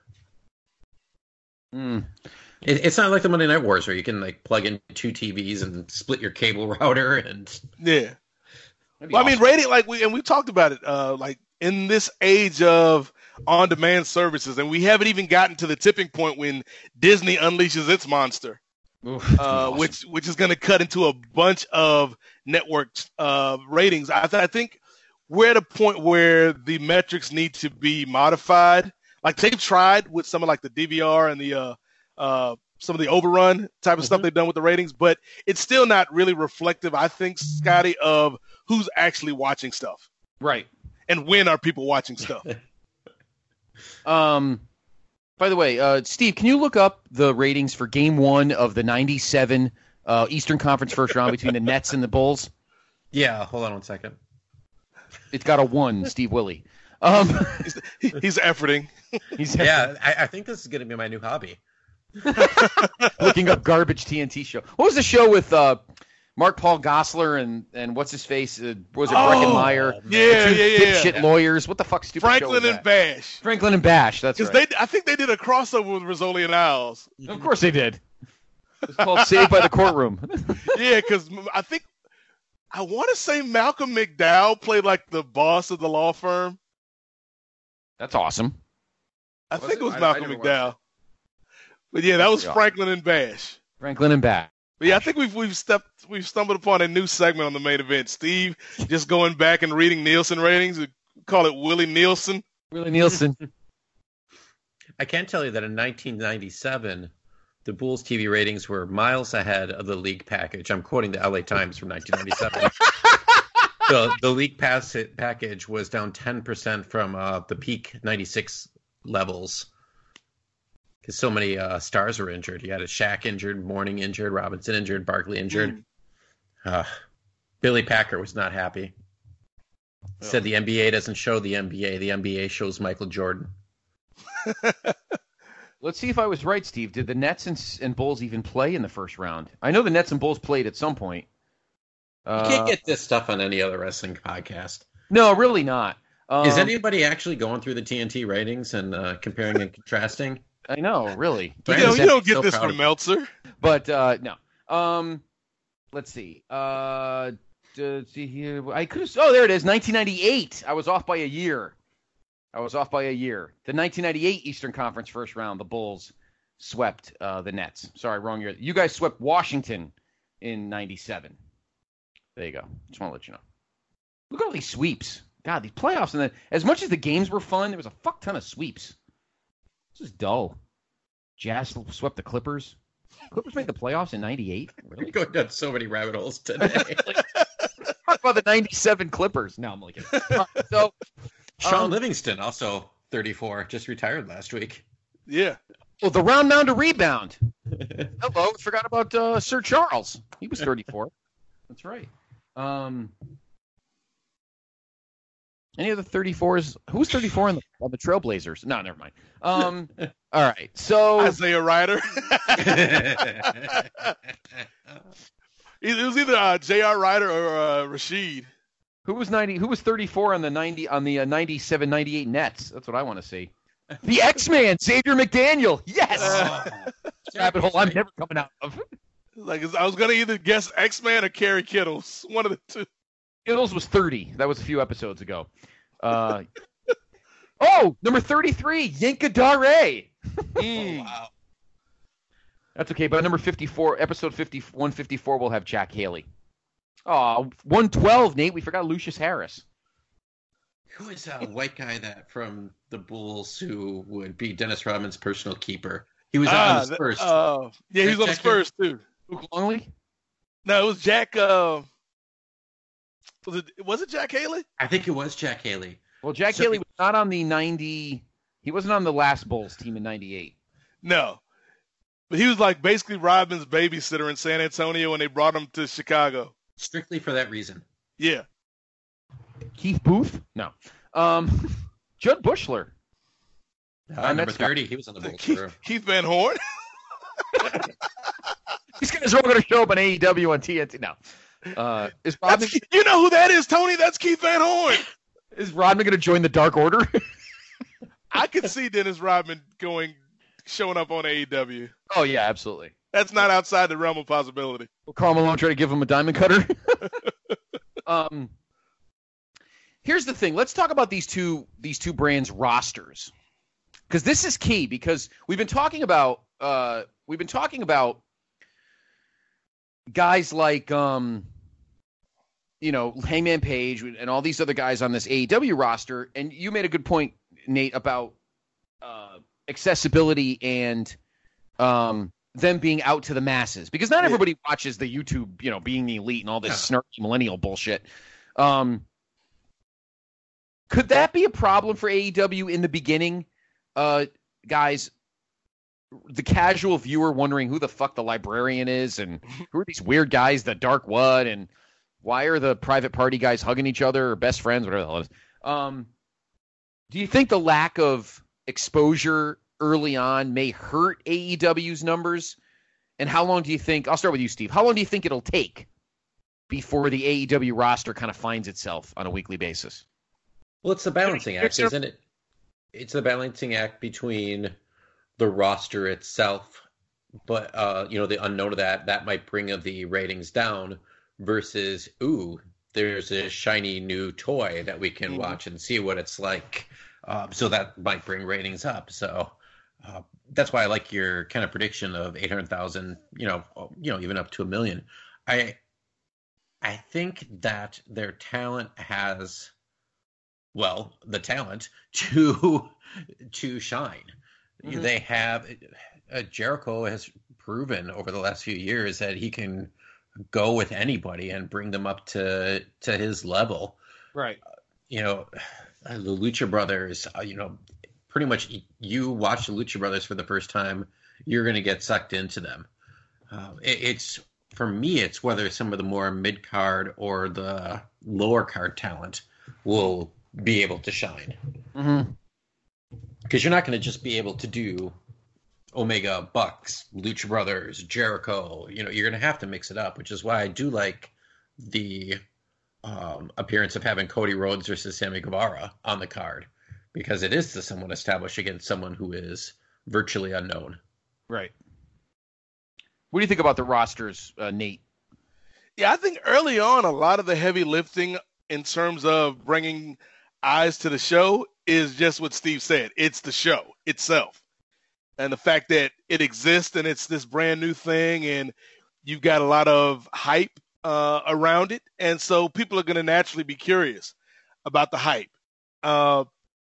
Mm. It, it's not like the Monday Night Wars where you can like plug in two T Vs and split your cable router and Yeah. That'd be Well, I mean, awesome. rating, like we and we talked about it, uh, like in this age of on-demand services, and we haven't even gotten to the tipping point when Disney unleashes its monster, Oof, uh, awesome. which which is going to cut into a bunch of networks uh, ratings. I, th- I think we're at a point where the metrics need to be modified. Like they've tried with some of like the D V R and the uh, uh, some of the overrun type of stuff Mhm. they've done with the ratings, but it's still not really reflective, I think, Scotty, of who's actually watching stuff Right. and when are people watching stuff. Um, by the way, uh, Steve, can you look up the ratings for Game One of the ninety-seven uh, Eastern Conference first round between the Nets and the Bulls? yeah. Hold on one second. It's got a one, Steve Willie. Um, he's, he's efforting. he's Yeah, I, I think this is going to be my new hobby. looking up garbage T N T show. What was the show with uh, Mark Paul Gosselaar and and what's his face? Uh, was it Oh, Breckenmeyer? Yeah, The two yeah, yeah. dipshit yeah. lawyers. What the fuck, stupid show Franklin was and that? Bash. Franklin and Bash. That's Because right. they, I think they did a crossover with Rizzoli and Isles. Of course they did. It's called Saved by the Courtroom. Yeah, because I think I want to say Malcolm McDowell played like the boss of the law firm. That's awesome. I Was think it? it was I- I Malcolm never watched McDowell. But yeah, that was Yeah. Franklin and Bash. Franklin and Bash. But yeah, I think we've we've stepped we've stumbled upon a new segment on the main event. Steve just going back and reading Nielsen ratings. We call it Willie Nielsen. Willie Nielsen. I can tell you that in nineteen ninety-seven, the Bulls T V ratings were miles ahead of the league package. I'm quoting the L A Times from nineteen ninety-seven. the the league pass package was down ten percent from uh, the peak ninety-six levels because so many uh, stars were injured. You had a Shaq injured, Mourning injured, Robinson injured, Barkley injured. Uh, Billy Packer was not happy. Said the N B A doesn't show the N B A. The N B A shows Michael Jordan. Let's see if I was right, Steve. Did the Nets and, and Bulls even play in the first round? I know the Nets and Bulls played at some point. You Uh, can't get this stuff on any other wrestling podcast. No, really not. Um, Is anybody actually going through the T N T ratings and uh, comparing and contrasting? I know, really. You, Brandon know, is you don't actually get so this proud from of- Meltzer. But uh, no. Um, let's see. Uh, d- see here. I could. Oh, there it is. nineteen ninety-eight. I was off by a year. I was off by a year. The nineteen ninety-eight Eastern Conference first round, the Bulls swept uh, the Nets. Sorry, wrong year. You guys swept Washington in ninety-seven. There you go. Just want to let you know. Look at all these sweeps. God, these playoffs. And then, as much as the games were fun, there was a fuck ton of sweeps. This is dull. Jazz swept the Clippers. Clippers made the playoffs in ninety-eight? You're Really? going down so many rabbit holes today. Talk about the ninety-seven Clippers. No, I'm like, so Sean Um, Livingston, also thirty-four, just retired last week. Yeah. well, the round mound to rebound. Hello, forgot about uh, Sir Charles. He was thirty-four. That's right. Um, any other thirty-fours? Who was thirty-four on the on the Trailblazers? No, never mind. Um, all right. So Isaiah Ryder. It was either uh, J R. Ryder or uh, Rashid. who was ninety? Who was thirty-four on the ninety on the uh, ninety-seven ninety-eight Nets? That's what I want to see. The X-Man, Xavier McDaniel. Yes. Rabbit hole I'm never coming out of. Like I was gonna either guess X-Man or Kerry Kittles. One of the two. Kittles was thirty. That was a few episodes ago. Uh, oh, number thirty-three, Yinka Dare. Mm. Wow. That's okay, but number fifty-four, episode fifty, one fifty-four, will have Jack Haley. Oh, one twelve, Nate. We forgot Lucius Harris. Who is a white guy that from the Bulls who would be Dennis Rodman's personal keeper? He was Ah, on the the- Spurs. uh, yeah, he was on the Jack Haley? Spurs too. Luke Longley? No, it was Jack. Uh, was it was it Jack Haley? I think it was Jack Haley. Well, Jack So- Haley was not on the ninety. He wasn't on the last Bulls team in ninety-eight. No, but he was like basically Rodman's babysitter in San Antonio when they brought him to Chicago. Strictly for that reason. Yeah, Keith Booth? No. Um, Judd Bushler. Uh, I'm number at- thirty, he was on the Bulls. Keith, for- Keith Van Horn. These guys are all going to show up on A E W on T N T. No. Uh, is Rodman, That's, you know who that is, Tony? That's Keith Van Horn. is Rodman going to join the Dark Order? I could see Dennis Rodman going, showing up on A E W. Oh, yeah, absolutely. That's not outside the realm of possibility. Will Karl Malone try to give him a diamond cutter? um, here's the thing. Let's talk about these two these two brands' rosters, because this is key. Because we've been talking about uh, we've been talking about guys like um, you know, Hangman Page and all these other guys on this A E W roster, and you made a good point, Nate, about uh, accessibility and um, them being out to the masses, because not Yeah. everybody watches the YouTube, you know, being the elite and all this Yeah. snarky millennial bullshit. Um, could that be a problem for A E W in the beginning, uh, guys? The casual viewer wondering who the fuck the librarian is and who are these weird guys, the Dark What, and why are the private party guys hugging each other or best friends, whatever the hell it is. Um, do you think the lack of exposure early on may hurt A E W's numbers? And how long do you think, I'll start with you, Steve, how long do you think it'll take before the A E W roster kind of finds itself on a weekly basis? Well, it's the balancing act, isn't it? It's the balancing act between the roster itself, but uh, you know, the unknown of that that might bring the ratings down versus, ooh, there's a shiny new toy that we can Mhm. watch and see what it's like. Um, so that might bring ratings up. So uh, that's why I like your kind of prediction of eight hundred thousand. You know, you know, even up to a million. I I think that their talent has, well, the talent to to shine. Mhm. They have uh, Jericho has proven over the last few years that he can go with anybody and bring them up to to his level. Right. You know, uh, the Lucha Brothers. Uh, you know, pretty much you watch the Lucha Brothers for the first time, you're going to get sucked into them. Uh, it, it's for me, it's whether some of the more mid card or the lower card talent will be able to shine. Mm-hmm. Because you're not going to just be able to do Omega, Bucks, Lucha Brothers, Jericho. You know, you're going to have to mix it up, which is why I do like the um, appearance of having Cody Rhodes versus Sammy Guevara on the card, because it is to someone established against someone who is virtually unknown. Right. What do you think about the rosters, uh, Nate? Yeah, I think early on, a lot of the heavy lifting in terms of bringing eyes to the show is just what Steve said. It's the show itself. And the fact that it exists and it's this brand new thing and you've got a lot of hype uh, around it. And so people are going to naturally be curious about the hype. Uh,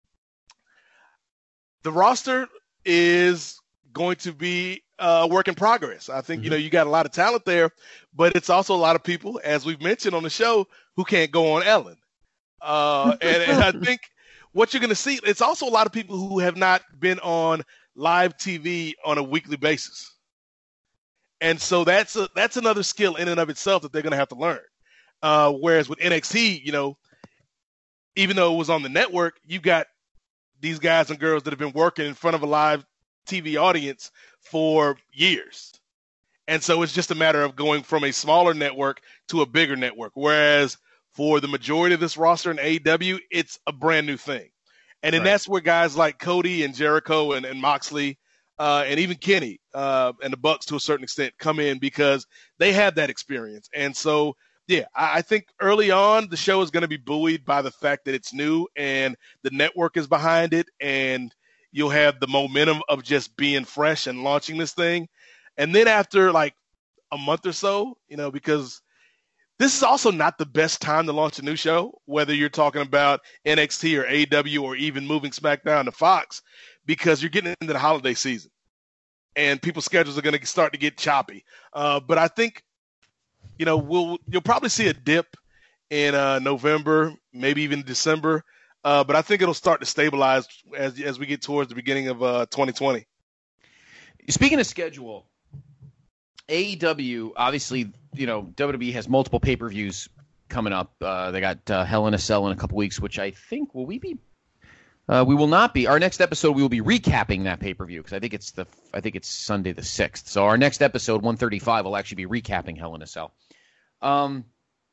the roster is going to be a work in progress. I think, mm-hmm. you know, you got a lot of talent there, but it's also a lot of people, as we've mentioned on the show, who can't go on Ellen. Uh, and, and I think what you're going to see, it's also a lot of people who have not been on live T V on a weekly basis. And so that's a, that's another skill in and of itself that they're going to have to learn. Uh, whereas with N X T, you know, even though it was on the network, you've got these guys and girls that have been working in front of a live T V audience for years. And so it's just a matter of going from a smaller network to a bigger network. Whereas for the majority of this roster in A E W, it's a brand new thing. And then Right. that's where guys like Cody and Jericho and, and Moxley uh, and even Kenny uh, and the Bucks to a certain extent come in because they have that experience. And so, yeah, I, I think early on the show is going to be buoyed by the fact that it's new and the network is behind it, and you'll have the momentum of just being fresh and launching this thing. And then after like a month or so, you know, because this is also not the best time to launch a new show, whether you're talking about N X T or A E W or even moving SmackDown to Fox, because you're getting into the holiday season and people's schedules are going to start to get choppy. Uh, but I think, you know, we'll you'll probably see a dip in uh, November, maybe even December. Uh, but I think it'll start to stabilize as as we get towards the beginning of uh, twenty twenty. Speaking of schedule, A E W, obviously, you know, W W E has multiple pay-per-views coming up. Uh, they got uh, Hell in a Cell in a couple weeks, which I think, will we be? Uh, we will not be. Our next episode, we will be recapping that pay-per-view because I think it's the I think it's Sunday the sixth. So our next episode, one thirty-five, will actually be recapping Hell in a Cell. Um,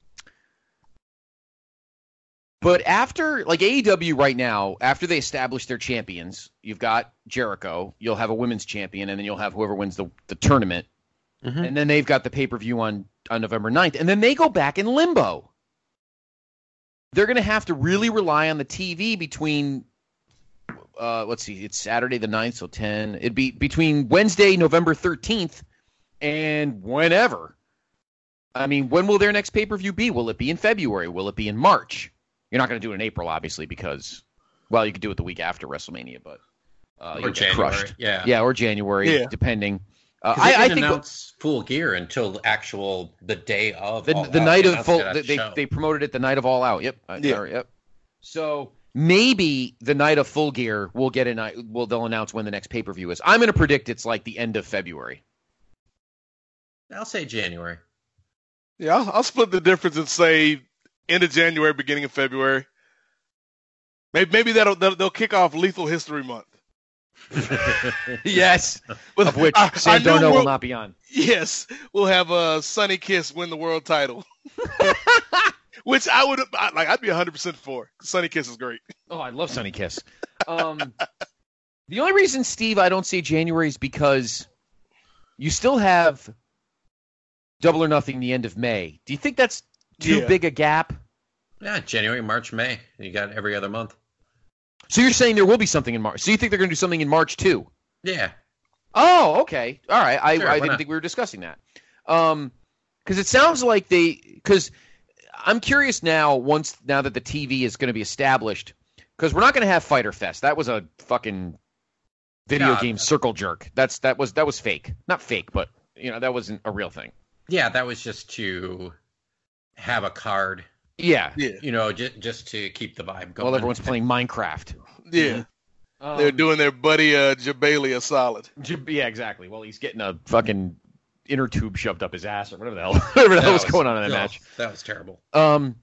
but after, like A E W right now, after they establish their champions, you've got Jericho, you'll have a women's champion, and then you'll have whoever wins the, the tournament. Mm-hmm. And then they've got the pay-per-view on, on November ninth. And then they go back in limbo. They're going to have to really rely on the T V between, uh, let's see, it's Saturday the ninth, so ten. It'd be between Wednesday, November thirteenth, and whenever. I mean, when will their next pay-per-view be? Will it be in February? Will it be in March? You're not going to do it in April, obviously, because, well, you could do it the week after WrestleMania, but uh, or you'll get January, crushed. yeah. Yeah, or January, Yeah. depending. Uh, I, I, I didn't think announce Full Gear until actual the day of the, All the Out. night They of announced full. it at They, the they show. they promoted it the night of All Out. Yep. Uh, Yeah. sorry, yep. So maybe the night of Full Gear will get a night. Well, they'll announce when the next pay per view is. I'm going to predict it's like the end of February. I'll say January. Yeah, I'll, I'll split the difference and say end of January, beginning of February. Maybe maybe that'll they'll, they'll kick off Lethal History Month. Yes, But of which I- I Sam know Darno will we'll- not be on. Yes, we'll have a uh, Sonny Kiss win the world title, which I would I, like. I'd be one hundred percent for. Sonny Kiss is great. Oh, I love Sonny Kiss. Um, the only reason, Steve, I don't say January is because you still have Double or Nothing the end of May. Do you think that's too Yeah. big a gap? Yeah, January, March, May. You got every other month. So you're saying there will be something in March. So you think they're going to do something in March too? Yeah. Oh, okay. All right. I, Sure, I why didn't not? think we were discussing that. Um, because it sounds like they – because I'm curious now, once now that the T V is going to be established, because we're not going to have Fyter Fest. That was a fucking video No. game circle jerk. That's that was that was fake. Not fake, but you know that wasn't a real thing. Yeah, that was just to have a card, Yeah. Yeah, you know, just, just to keep the vibe going. While everyone's playing Minecraft. yeah. Um, They're doing their buddy uh, Jabali a solid. J- Yeah, exactly. Well, he's getting a fucking inner tube shoved up his ass or whatever the hell, whatever the hell was, going on in that oh, match. That was terrible. Um,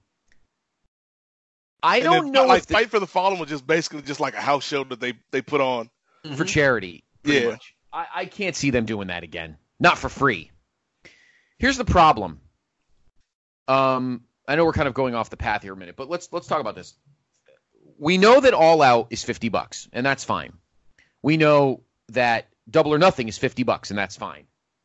I And don't then, know Like if the, Fight for the Fallen was just basically just like a house show that they they put on. for charity. Pretty Yeah. much. I, I can't see them doing that again. Not for free. Here's the problem. Um, I know we're kind of going off the path here a minute, but let's let's talk about this. We know that All Out is fifty bucks, and that's fine. We know that Double or Nothing is fifty bucks, and that's fine.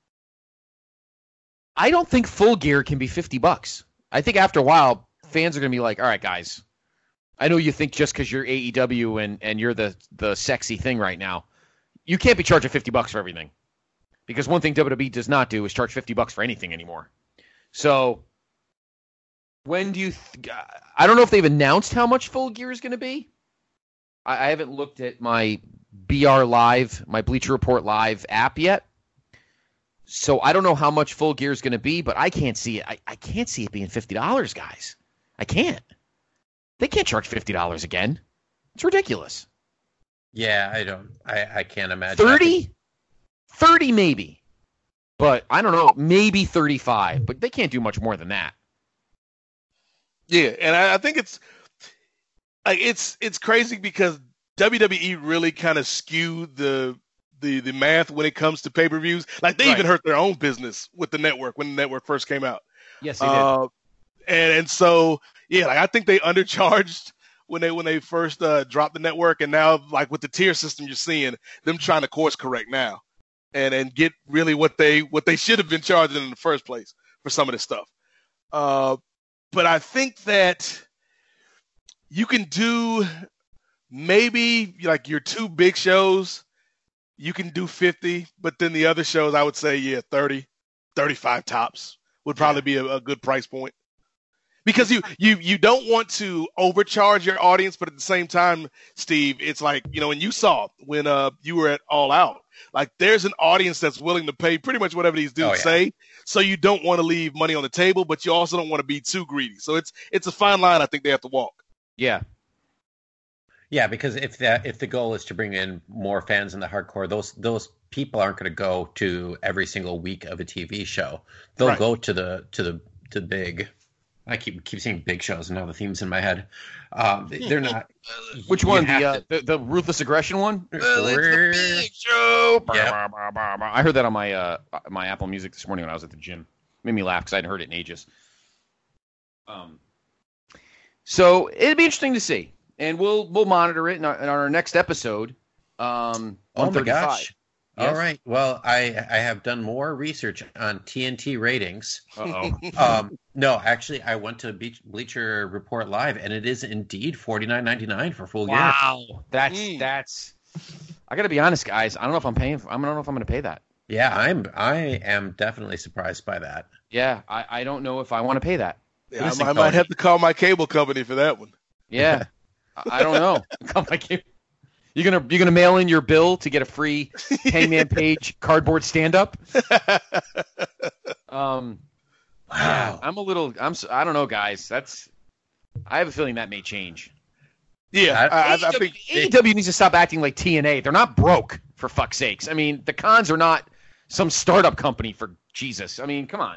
I don't think Full Gear can be fifty bucks. I think after a while, fans are going to be like, all right, guys, I know you think just because you're A E W and, and you're the, the sexy thing right now, you can't be charging fifty bucks for everything. Because one thing W W E does not do is charge fifty bucks for anything anymore. So when do you th- I don't know if they've announced how much Full Gear is going to be. I, I haven't looked at my B R Live, my Bleacher Report Live app yet. So I don't know how much Full Gear is going to be, but I can't see it. I, I can't see it being fifty dollars, guys. I can't. They can't charge fifty dollars again. It's ridiculous. Yeah, I don't. I, I can't imagine. thirty? thirty maybe. But I don't know, maybe thirty-five. But they can't do much more than that. Yeah, and I, I think it's like it's it's crazy because W W E really kind of skewed the the the math when it comes to pay per views. Like they Right. even hurt their own business with the network when the network first came out. Yes, they did. Uh, and and so yeah, like I think they undercharged when they when they first uh, dropped the network, and now like with the tier system, you're seeing them trying to course correct now, and and get really what they what they should have been charging in the first place for some of this stuff. Uh, but I think that you can do maybe like your two big shows, you can do fifty, but then the other shows I would say yeah thirty, thirty-five tops would probably be a, a good price point. Because you, you, you don't want to overcharge your audience, but at the same time, Steve, it's like, you know, and you saw when uh, you were at All Out, like there's an audience that's willing to pay pretty much whatever these dudes oh, yeah. say. So you don't want to leave money on the table, but you also don't want to be too greedy. So it's it's a fine line I think they have to walk. Yeah. Yeah, because if that if the goal is to bring in more fans in the hardcore, those those people aren't going to go to every single week of a T V show. They'll right. go to the to the to big. I keep keep saying big shows, and now the theme's in my head. Um, they're not. Which one? The, uh, the the ruthless aggression one? Well, it's the big show. Yep. I heard that on my uh, my Apple Music this morning when I was at the gym. Made me laugh because I hadn't heard it in ages. Um. So it'd be interesting to see, and we'll we'll monitor it in our, in our next episode. Um. Oh my gosh. Yes. All right. Well, I I have done more research on T N T ratings. Uh-oh. um, no, actually, I went to Ble- Bleacher Report Live, and it is indeed forty-nine ninety-nine for full year. Wow, that's mm. that's. I got to be honest, guys. I don't know if I'm paying. For, I don't know if I'm going to pay that. Yeah, I'm. I am definitely surprised by that. Yeah, I, I don't know if I want to pay that. Yeah, I, I might have to call my cable company for that one. Yeah, I, I don't know. Call my cable. You're gonna you're gonna mail in your bill to get a free Hangman Page cardboard stand up. Um, wow, I'm a little I'm I don't know, guys. That's I have a feeling that may change. Yeah, I, I, A E W, I think A E W needs to stop acting like T N A. They're not broke, for fuck's sakes. I mean, the Cons are not some startup company, for Jesus. I mean, come on.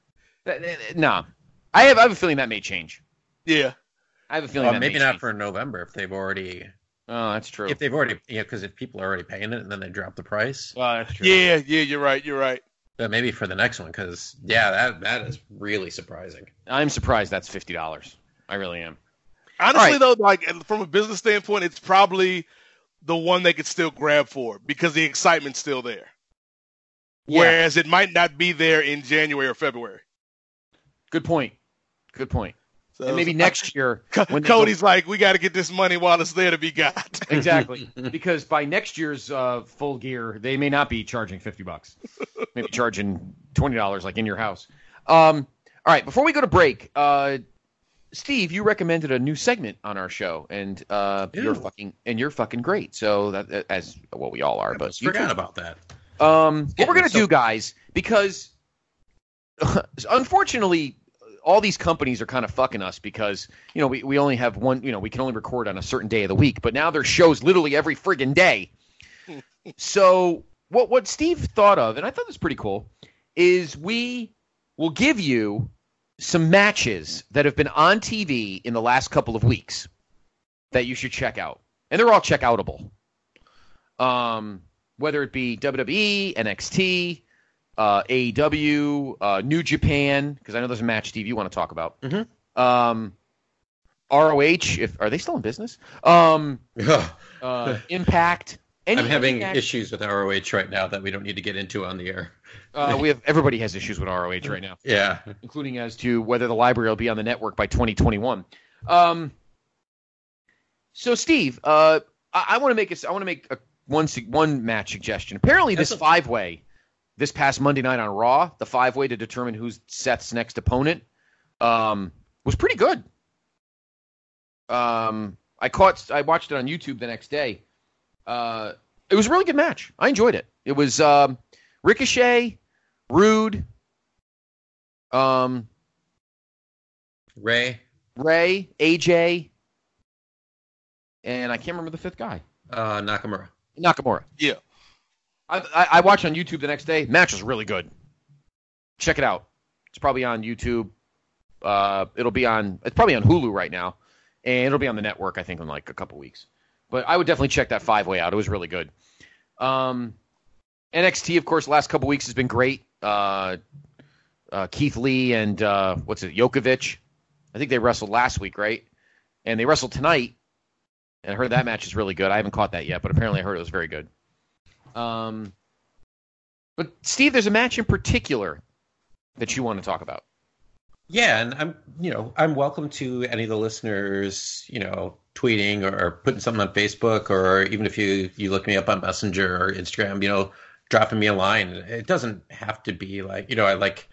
No, I have I have a feeling that may change. Yeah, I have a feeling well, that maybe may not change. for November if they've already. Oh, that's true. If they've already, yeah, because if people are already paying it and then they drop the price. Oh, that's true. Yeah, yeah, you're right. You're right. But maybe for the next one, because yeah, that that is really surprising. I'm surprised that's fifty dollars. I really am. Honestly, right. though, like from a business standpoint, it's probably the one they could still grab for because the excitement's still there. Yeah. Whereas it might not be there in January or February. Good point. Good point. So, and maybe next year, when Cody's go, like, we got to get this money while it's there to be got. Exactly, because by next year's uh, full gear, they may not be charging fifty bucks. Maybe charging twenty dollars, like in your house. Um, all right, before we go to break, uh, Steve, you recommended a new segment on our show, and uh, you're fucking and you're fucking great. So that as well, we all are. I but forgot about that. Um, what we're gonna so- do, guys, because unfortunately. All these companies are kind of fucking us because, you know, we, we only have one, you know, we can only record on a certain day of the week, but now there's shows literally every friggin' day. So what what Steve thought of, and I thought this was pretty cool, is we will give you some matches that have been on T V in the last couple of weeks that you should check out. And they're all check-outable. Um, whether it be W W E, N X T, Uh, A E W, uh, New Japan, because I know there's a match, Steve, you want to talk about. Mm-hmm. Um, R O H, if are they still in business? Um, uh, Impact. Any, I'm having any issues with R O H right now that we don't need to get into on the air. uh, we have everybody has issues with R O H right now. Yeah, including as to whether the library will be on the network by twenty twenty-one. Um, so, Steve, uh, I, I want to make a, I want to make a one one match suggestion. Apparently, this five way. This past Monday night on Raw, the five-way to determine who's Seth's next opponent, um, was pretty good. Um, I caught, I watched it on YouTube the next day. Uh, it was a really good match. I enjoyed it. It was um, Ricochet, Rude, um, Ray, Ray, A J, and I can't remember the fifth guy. Uh, Nakamura. Nakamura. Yeah. I, I, I watched on YouTube the next day. Match was really good. Check it out. It's probably on YouTube. Uh, it'll be on. It's probably on Hulu right now, and it'll be on the network. I think in like a couple weeks. But I would definitely check that five way out. It was really good. Um, N X T, of course, the last couple weeks has been great. Uh, uh, Keith Lee and uh, what's it, Djokovic? I think they wrestled last week, right? And they wrestled tonight. And I heard that match is really good. I haven't caught that yet, but apparently I heard it was very good. Um, but Steve, there's a match in particular that you want to talk about. Yeah, and I'm, you know, I'm welcome to any of the listeners, you know, tweeting or putting something on Facebook, or even if you, you look me up on Messenger or Instagram, you know, dropping me a line. It doesn't have to be like, you know, I like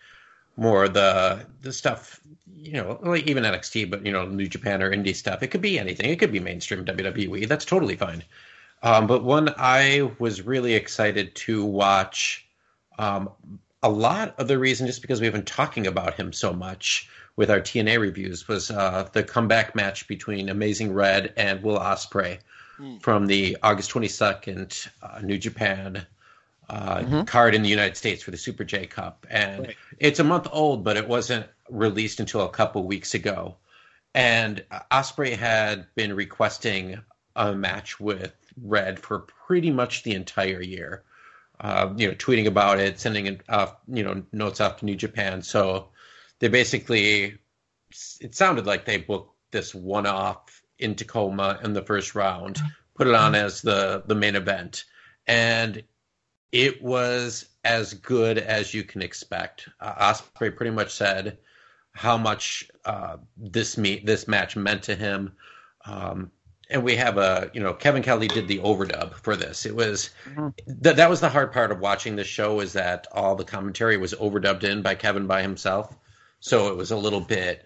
more the the stuff, you know, like even N X T, but you know, New Japan or indie stuff. It could be anything. It could be mainstream W W E. That's totally fine. Um, but one I was really excited to watch. Um, a lot of the reason, just because we've been talking about him so much with our T N A reviews, was uh, the comeback match between Amazing Red and Will Ospreay mm. from the August twenty-second uh, New Japan uh, mm-hmm. card in the United States for the Super J Cup. And right. It's a month old, but it wasn't released until a couple weeks ago. And Ospreay had been requesting a match with Red for pretty much the entire year. Uh, you know, tweeting about it, sending it off, you know, notes off to New Japan. So they basically, it sounded like they booked this one-off in Tacoma in the first round, put it on as the, the main event. And it was as good as you can expect. Uh, Ospreay pretty much said how much uh, this me- this match meant to him. Um, And we have a, you know, Kevin Kelly did the overdub for this. It was, mm-hmm. th- that was the hard part of watching the show, is that all the commentary was overdubbed in by Kevin by himself. So it was a little bit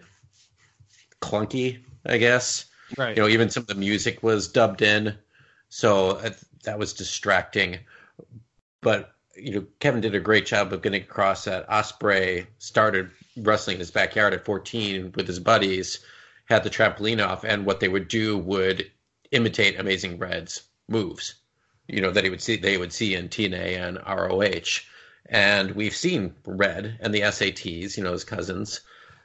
clunky, I guess. Right. You know, even some of the music was dubbed in. So uh, that was distracting. But, you know, Kevin did a great job of getting across that Ospreay started wrestling in his backyard at fourteen with his buddies, had the trampoline off, and what they would do would imitate Amazing Red's moves, you know, that he would see, they would see in T N A and R O H. And we've seen Red and the S A Ts, you know, his cousins.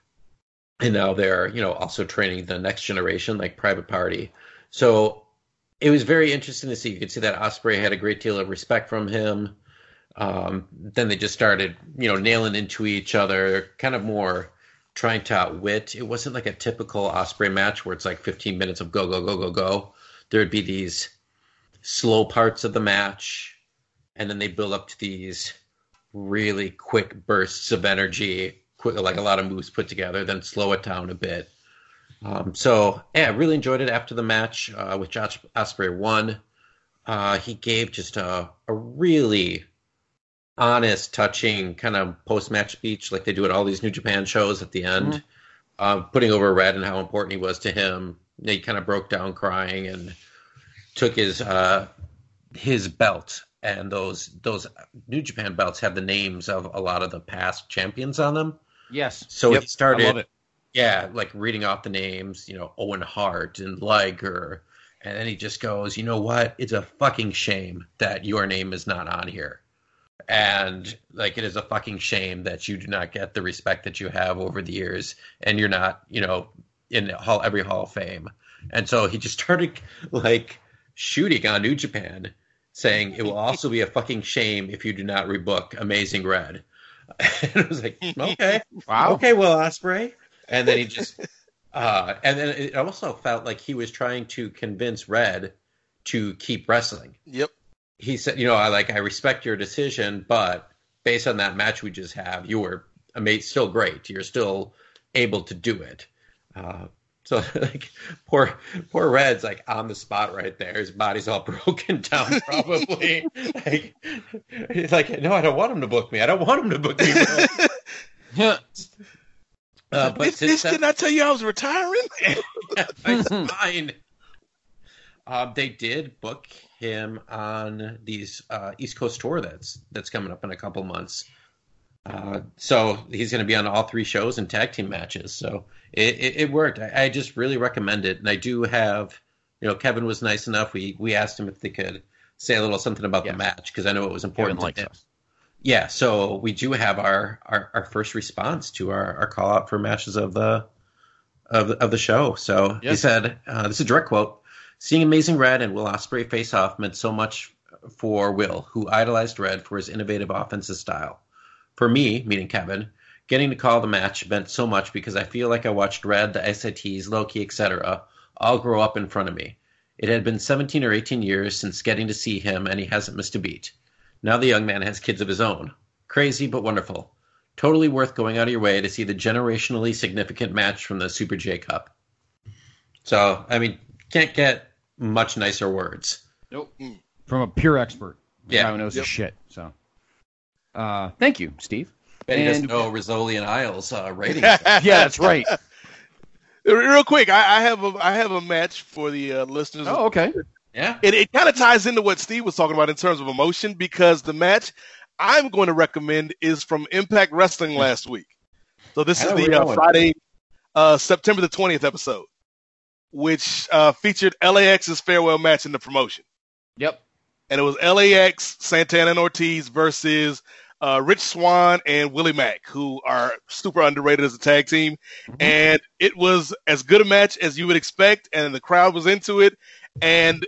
And now they're, you know, also training the next generation, like Private Party. So it was very interesting to see. You could see that Ospreay had a great deal of respect from him. Um, then they just started, you know, nailing into each other, kind of more trying to outwit. It wasn't like a typical Ospreay match where it's like fifteen minutes of go, go, go, go, go. There would be these slow parts of the match, and then they build up to these really quick bursts of energy, quick, like a lot of moves put together, then slow it down a bit. Um, so, yeah, I really enjoyed it after the match, uh, which Os- Ospreay won. Uh, he gave just a, a really honest, touching kind of post-match speech like they do at all these New Japan shows at the end, mm-hmm. uh, putting over Red and how important he was to him. He kind of broke down crying and took his uh, his belt, and those those New Japan belts have the names of a lot of the past champions on them. Yes. So yep. he started, I love it. yeah, like reading off the names, you know, Owen Hart and Liger, and then he just goes, you know what? It's a fucking shame that your name is not on here. And like, it is a fucking shame that you do not get the respect that you have over the years, and you're not, you know, in hall, every Hall of Fame. And so he just started like shooting on New Japan, saying it will also be a fucking shame if you do not rebook Amazing Red. And I was like, okay, wow, okay, Will Ospreay. And then he just, uh, and then it also felt like he was trying to convince Red to keep wrestling. Yep. He said, you know, I like, I respect your decision, but based on that match we just have, you were amazing, still great. You're still able to do it. Uh, so like, poor, poor Red's like on the spot right there. His body's all broken down, probably. like, he's like, no, I don't want him to book me. I don't want him to book me. Yeah. Uh, but this, didn't I tell you I was retiring? It's fine. Uh, they did book him on these uh, East Coast tour that's that's coming up in a couple months. Uh, so he's going to be on all three shows and tag team matches. So it, it, it worked. I, I just really recommend it. And I do have, you know, Kevin was nice enough. We we asked him if they could say a little something about yes. the match, because I know it was important Kevin to him. Us. Yeah, so we do have our, our, our first response to our, our call out for matches of the of the, of the show. So yes. He said, uh, this is a direct quote: "Seeing Amazing Red and Will Ospreay face off meant so much for Will, who idolized Red for his innovative offensive style. For me," meaning Kevin, "getting to call the match meant so much because I feel like I watched Red, the S A Ts, Low-Ki, et cetera all grow up in front of me. It had been seventeen or eighteen years since getting to see him, and he hasn't missed a beat. Now the young man has kids of his own. Crazy but wonderful. Totally worth going out of your way to see the generationally significant match from the Super J Cup." So, I mean, can't get much nicer words. Nope. From a pure expert. Yeah. Guy who knows yep. his shit. So, uh, thank you, Steve. Bet he doesn't And- know Rizzoli and Isles uh, ratings. Yeah, that's right. Real quick, I, I have a I have a match for the uh, listeners. Oh, okay. Yeah. It, it kind of ties into what Steve was talking about in terms of emotion, because the match I'm going to recommend is from Impact Wrestling last week. So this I is know where the you're uh, going. Friday, uh, September the twentieth episode, which uh, featured L A X's farewell match in the promotion. Yep. And it was L A X, Santana and Ortiz versus uh, Rich Swann and Willie Mack, who are super underrated as a tag team. Mm-hmm. And it was as good a match as you would expect, and the crowd was into it. And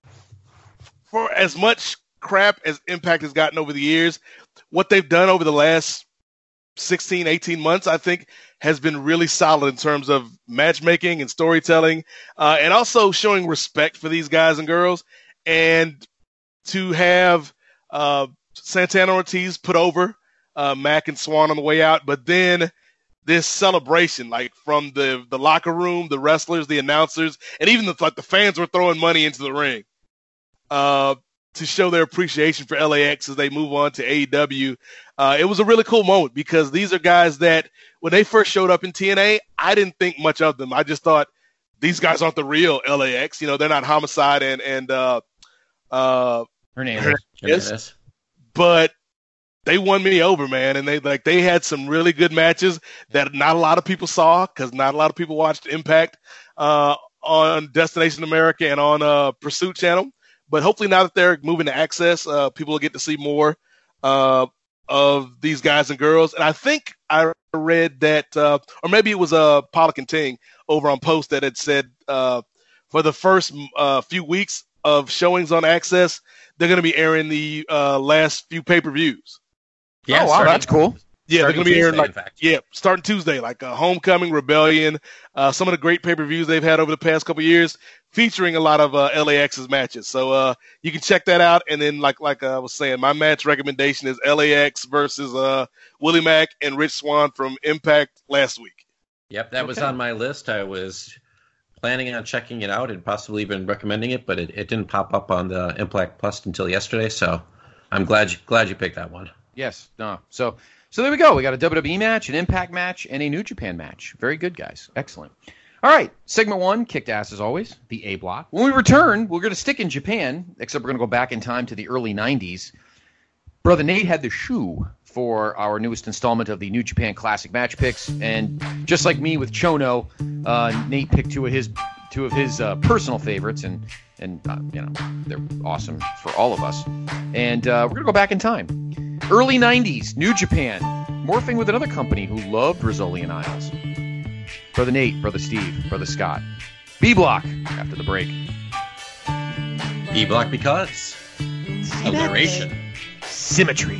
for as much crap as Impact has gotten over the years, what they've done over the last sixteen, eighteen months, I think, has been really solid in terms of matchmaking and storytelling, uh, and also showing respect for these guys and girls. And to have uh, Santana Ortiz put over uh, Mack and Swann on the way out, but then this celebration, like from the, the locker room, the wrestlers, the announcers, and even the, like the fans were throwing money into the ring uh, to show their appreciation for L A X as they move on to A E W. Uh, it was a really cool moment, because these are guys that when they first showed up in T N A, I didn't think much of them. I just thought these guys aren't the real L A X. You know, they're not Homicide and, and uh, uh, Hernandez. Yes. But they won me over, man. And they like they had some really good matches that not a lot of people saw, because not a lot of people watched Impact uh, on Destination America and on uh, Pursuit Channel. But hopefully now that they're moving to Access, uh, people will get to see more uh, of these guys and girls. And I think I read that, uh, or maybe it was uh, Pollock and Ting over on Post that had said uh, for the first uh, few weeks of showings on Access, they're going to be airing the uh, last few pay-per-views. Yeah, oh, wow, starting- that's cool. Yeah, they're starting going to be airing Tuesday, like in fact. yeah, starting Tuesday, like uh, Homecoming, Rebellion, uh, some of the great pay-per-views they've had over the past couple of years, featuring a lot of uh, L A X's matches. So uh, you can check that out. And then, like like I was saying, my match recommendation is L A X versus uh, Willie Mack and Rich Swann from Impact last week. Yep, that was Okay. on my list. I was planning on checking it out and possibly even recommending it, but it, it didn't pop up on the Impact Plus until yesterday. So I'm glad you, glad you picked that one. Yes. No. So so there we go. We got a W W E match, an Impact match, and a New Japan match. Very good, guys. Excellent. All right. Segment one, kicked ass as always, the A block. When we return, we're going to stick in Japan, except we're going to go back in time to the early nineties. Brother Nate had the shoe for our newest installment of the New Japan Classic Match Picks, and just like me with Chono, uh, Nate picked two of his two of his uh, personal favorites, and and uh, you know they're awesome for all of us. And uh, we're gonna go back in time, early nineties, New Japan, morphing with another company who loved Rizzoli and Isles. Brother Nate, Brother Steve, Brother Scott. B Block after the break. E Block because of narration. Symmetry.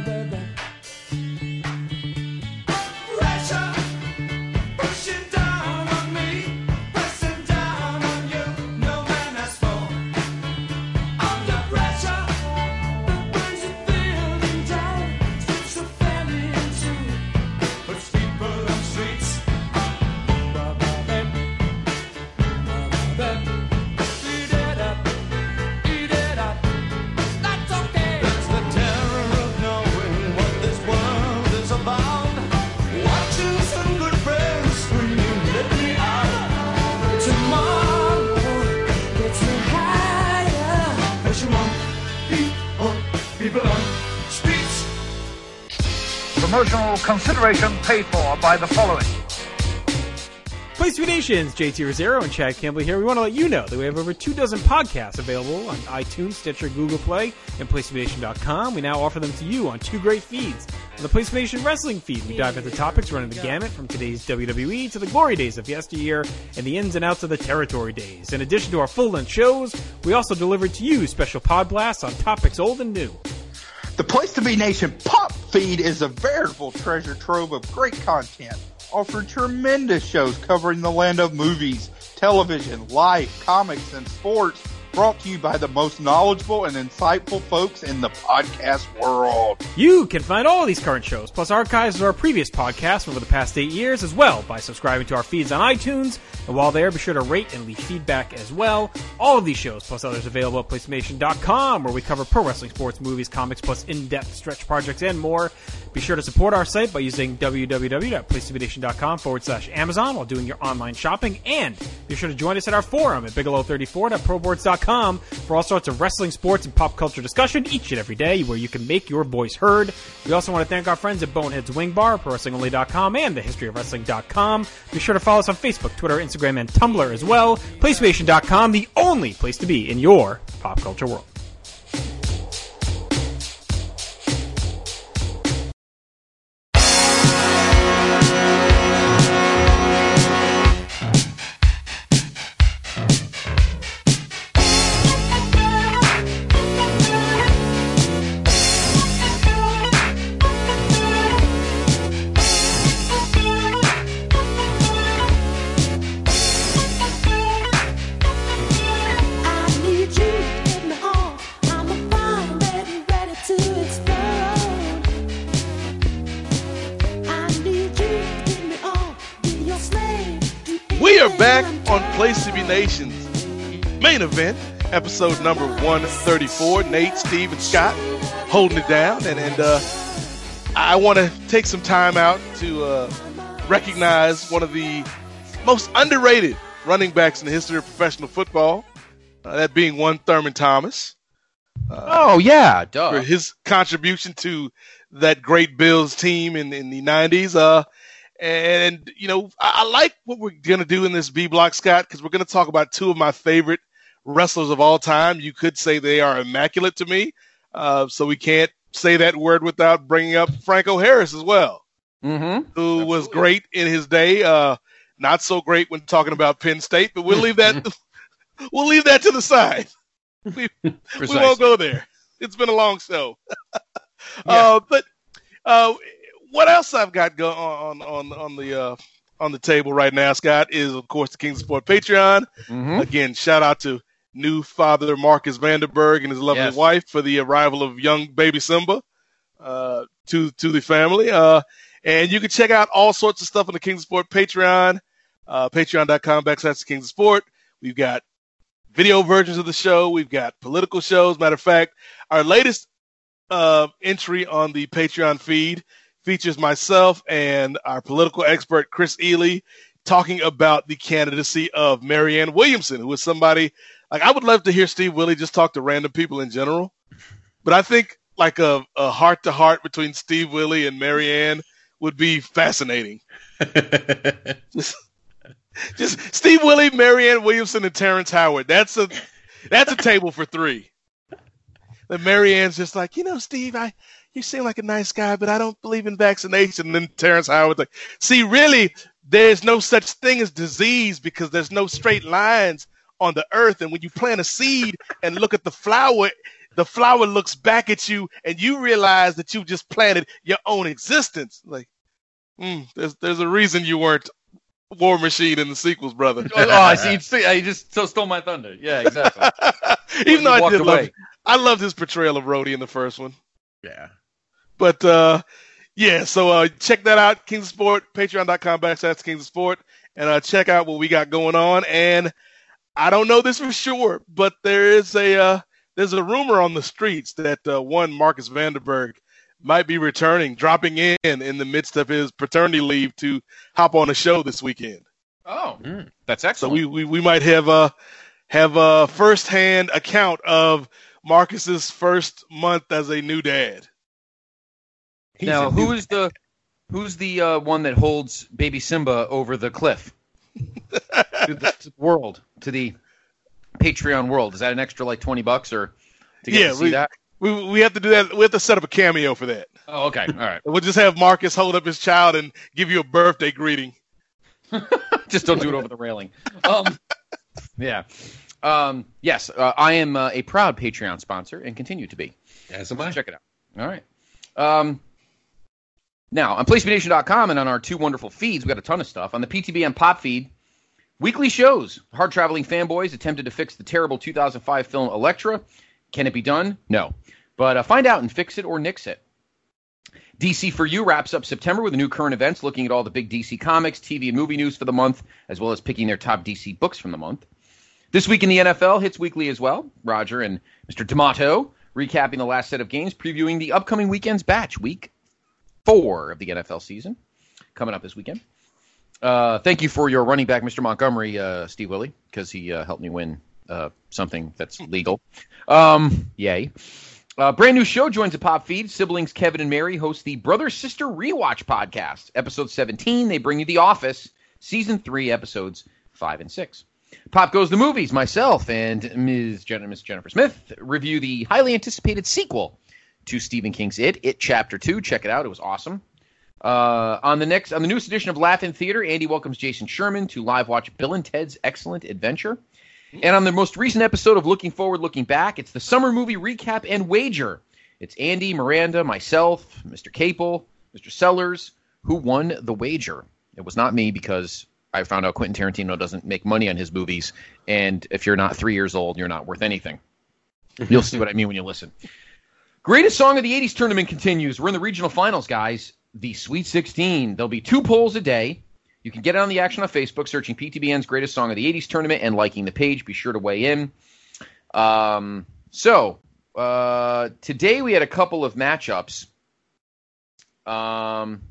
Promotional consideration paid for by the following. Place to be Nations, J T Rosero and Chad Campbell here. We want to let you know that we have over two dozen podcasts available on iTunes, Stitcher, Google Play, and place to be nation dot com. We now offer them to you on two great feeds. On the Place to be Nation Wrestling feed, we dive into topics running the gamut from today's W W E to the glory days of yesteryear and the ins and outs of the territory days. In addition to our full-length shows, we also deliver to you special pod blasts on topics old and new. The Place to Be Nation Pop feed is a veritable treasure trove of great content, offering tremendous shows covering the land of movies, television, life, comics, and sports, brought to you by the most knowledgeable and insightful folks in the podcast world. You can find all of these current shows, plus archives of our previous podcasts from over the past eight years as well by subscribing to our feeds on iTunes. And while there, be sure to rate and leave feedback as well. All of these shows, plus others available at place to be nation dot com, where we cover pro wrestling, sports, movies, comics, plus in-depth stretch projects and more. Be sure to support our site by using www.placetobenation.com forward slash Amazon while doing your online shopping. And be sure to join us at our forum at bigelow thirty-four dot proboards dot com for all sorts of wrestling, sports, and pop culture discussion each and every day where you can make your voice heard. We also want to thank our friends at Boneheads Wing Bar, pro wrestling only dot com, and the history of wrestling dot com. Be sure to follow us on Facebook, Twitter, Instagram, and Tumblr as well. PlayStation dot com, the only place to be in your pop culture world. Place to Be Nation's main event, episode number one thirty-four. Nate, Steve, and Scott holding it down. And, and uh, I want to take some time out to uh, recognize one of the most underrated running backs in the history of professional football, uh, that being one Thurman Thomas. Uh, oh, yeah, duh. For his contribution to that great Bills team in, in the nineties. Uh, And, you know, I, I like what we're going to do in this B-Block, Scott, because we're going to talk about two of my favorite wrestlers of all time. You could say they are immaculate to me, uh, so we can't say that word without bringing up Franco Harris as well, mm-hmm. who Absolutely. was great in his day. Uh, not so great when talking about Penn State, but we'll leave that we'll leave that to the side. We, we won't go there. It's been a long show. yeah. uh, but uh, what else I've got going on on on the uh, on the table right now, Scott, is of course the Kings of Sport Patreon. Mm-hmm. Again, shout out to new father Marcus Vanderberg and his lovely yes. wife for the arrival of young baby Simba uh, to to the family. Uh, and you can check out all sorts of stuff on the Kings of Sport Patreon, uh, patreon.com backslash Kings of Sport. We've got video versions of the show. We've got political shows. Matter of fact, our latest uh, entry on the Patreon feed features myself and our political expert, Chris Ely, talking about the candidacy of Marianne Williamson, who is somebody like I would love to hear Steve Willie just talk to random people in general. But I think like a, a heart-to-heart between Steve Willie and Marianne would be fascinating. just, just Steve Willie, Marianne Williamson, and Terrence Howard. That's a that's a table for three. And Marianne's just like, you know, Steve, I you seem like a nice guy, but I don't believe in vaccination. And then Terrence Howard's like, see, really, there's no such thing as disease because there's no straight lines on the earth. And when you plant a seed and look at the flower, the flower looks back at you and you realize that you just planted your own existence. Like, mm, there's there's a reason you weren't War Machine in the sequels, brother. oh, I see. You just so stole my thunder. Yeah, exactly. Even though I did away. love, I loved his portrayal of Rhodey in the first one. Yeah. But, uh, yeah, so uh, check that out, Kings of Sport, patreon.com backslash Kings of Sport, and uh, check out what we got going on. And I don't know this for sure, but there is a uh, there's a rumor on the streets that uh, one Marcus Vanderberg might be returning, dropping in in the midst of his paternity leave to hop on a show this weekend. Oh, mm, that's excellent. So we, we, we might have a, have a first-hand account of Marcus's first month as a new dad. He's now, who's the who's the uh, one that holds baby Simba over the cliff? to the world, to the Patreon world. Is that an extra like twenty bucks or to get yeah, to see we, that? We we have to do that. We have to set up a cameo for that. Oh, okay. All right. We'll just have Marcus hold up his child and give you a birthday greeting. Just don't do it over the railing. Um, yeah. Um, yes, uh, I am uh, a proud Patreon sponsor and continue to be. As am I. Check it out. All right. Um, now, on place to be nation dot com and on our two wonderful feeds, we got a ton of stuff. On the P T B M Pop feed, weekly shows. Hard-traveling fanboys attempted to fix the terrible two thousand five film Elektra. Can it be done? No. But uh, find out and fix it or nix it. D C for You wraps up September with a new current events, looking at all the big D C comics, T V, and movie news for the month, as well as picking their top D C books from the month. This week in the N F L hits weekly as well. Roger and Mister D'Amato recapping the last set of games, previewing the upcoming weekend's batch, week four of the N F L season coming up this weekend. Uh, thank you for your running back, Mister Montgomery, uh, Steve Willie, because he uh, helped me win uh, something that's legal. Um, yay. Uh, brand new show joins the Pop Feed. Siblings Kevin and Mary host the Brother Sister Rewatch podcast. Episode seventeen, they bring you The Office, Season three, Episodes five and six. Pop Goes the Movies, myself and Miz Jen- Miss Jennifer Smith review the highly anticipated sequel to Stephen King's It, It Chapter two. Check it out. It was awesome. Uh, on the next, on the newest edition of Laugh in Theater, Andy welcomes Jason Sherman to live watch Bill and Ted's Excellent Adventure. And on the most recent episode of Looking Forward, Looking Back, it's the summer movie recap and wager. It's Andy, Miranda, myself, Mister Capel, Mister Sellers, who won the wager. It was not me because I found out Quentin Tarantino doesn't make money on his movies, and if you're not three years old, you're not worth anything. You'll see what I mean when you listen. Greatest Song of the eighties tournament continues. We're in the regional finals, guys. The Sweet sixteen. There'll be two polls a day. You can get in on the action on Facebook, searching P T B N's Greatest Song of the eighties tournament and liking the page. Be sure to weigh in. Um, so, uh, today we had a couple of matchups. Um,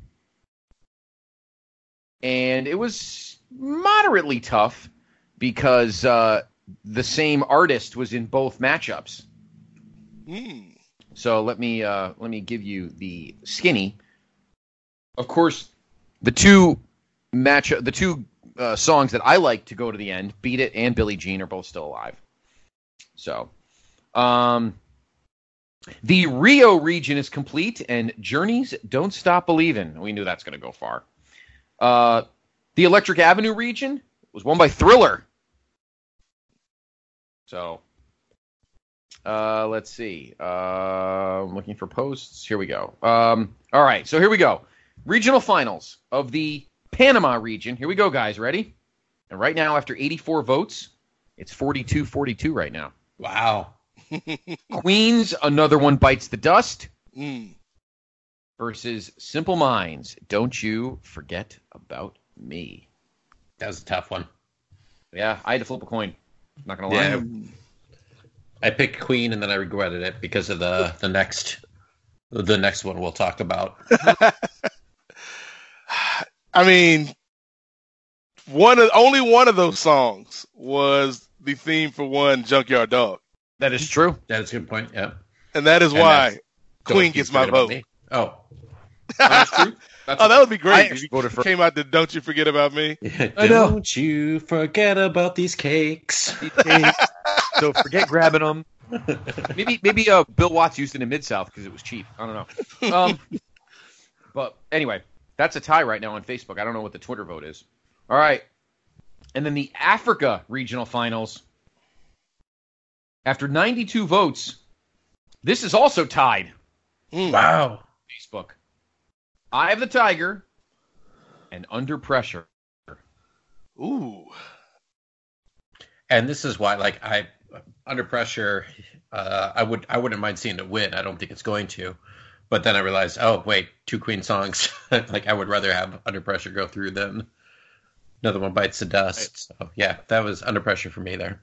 and it was moderately tough because uh, the same artist was in both matchups. Mm. So let me uh, let me give you the skinny. Of course, the two match the two uh, songs that I like to go to the end, Beat It and Billie Jean, are both still alive. So, um, the Rio region is complete, and Journey's Don't Stop Believin'. We knew that's going to go far. Uh, the Electric Avenue region was won by Thriller. So, uh, let's see. Uh, I'm looking for posts. Here we go. Um, all right, so here we go. Regional finals of the Panama region. Here we go, guys. Ready? And right now, after eighty-four votes, it's forty-two forty-two right now. Wow. Queens, Another One Bites the Dust. Mm. Versus Simple Minds, Don't You Forget About Me. That was a tough one. Yeah, I had to flip a coin. Not going to lie. Yeah. I picked Queen, and then I regretted it because of the, the next the next one we'll talk about. I mean, one of only one of those songs was the theme for one Junkyard Dog. That is true. That is a good point, yeah. And that is And why Queen Don't You gets my Forget About vote. Me. Oh. That's true. That's Oh, that would be great. I If actually you voted for- came out to Don't You Forget About Me. I know. Don't you forget about these cakes. So forget grabbing them. Maybe maybe uh, Bill Watts used it in Mid-South because it was cheap. I don't know. Um, but anyway, that's a tie right now on Facebook. I don't know what the Twitter vote is. All right. And then the Africa regional finals. After ninety-two votes, this is also tied. Mm. Wow. Facebook. Eye of the Tiger and Under Pressure. Ooh. And this is why, like, I Under Pressure, uh, I would I wouldn't mind seeing it win. I don't think it's going to, but then I realized, oh wait, two Queen songs. Like, I would rather have Under Pressure go through than Another One Bites the Dust. So yeah, that was Under Pressure for me there.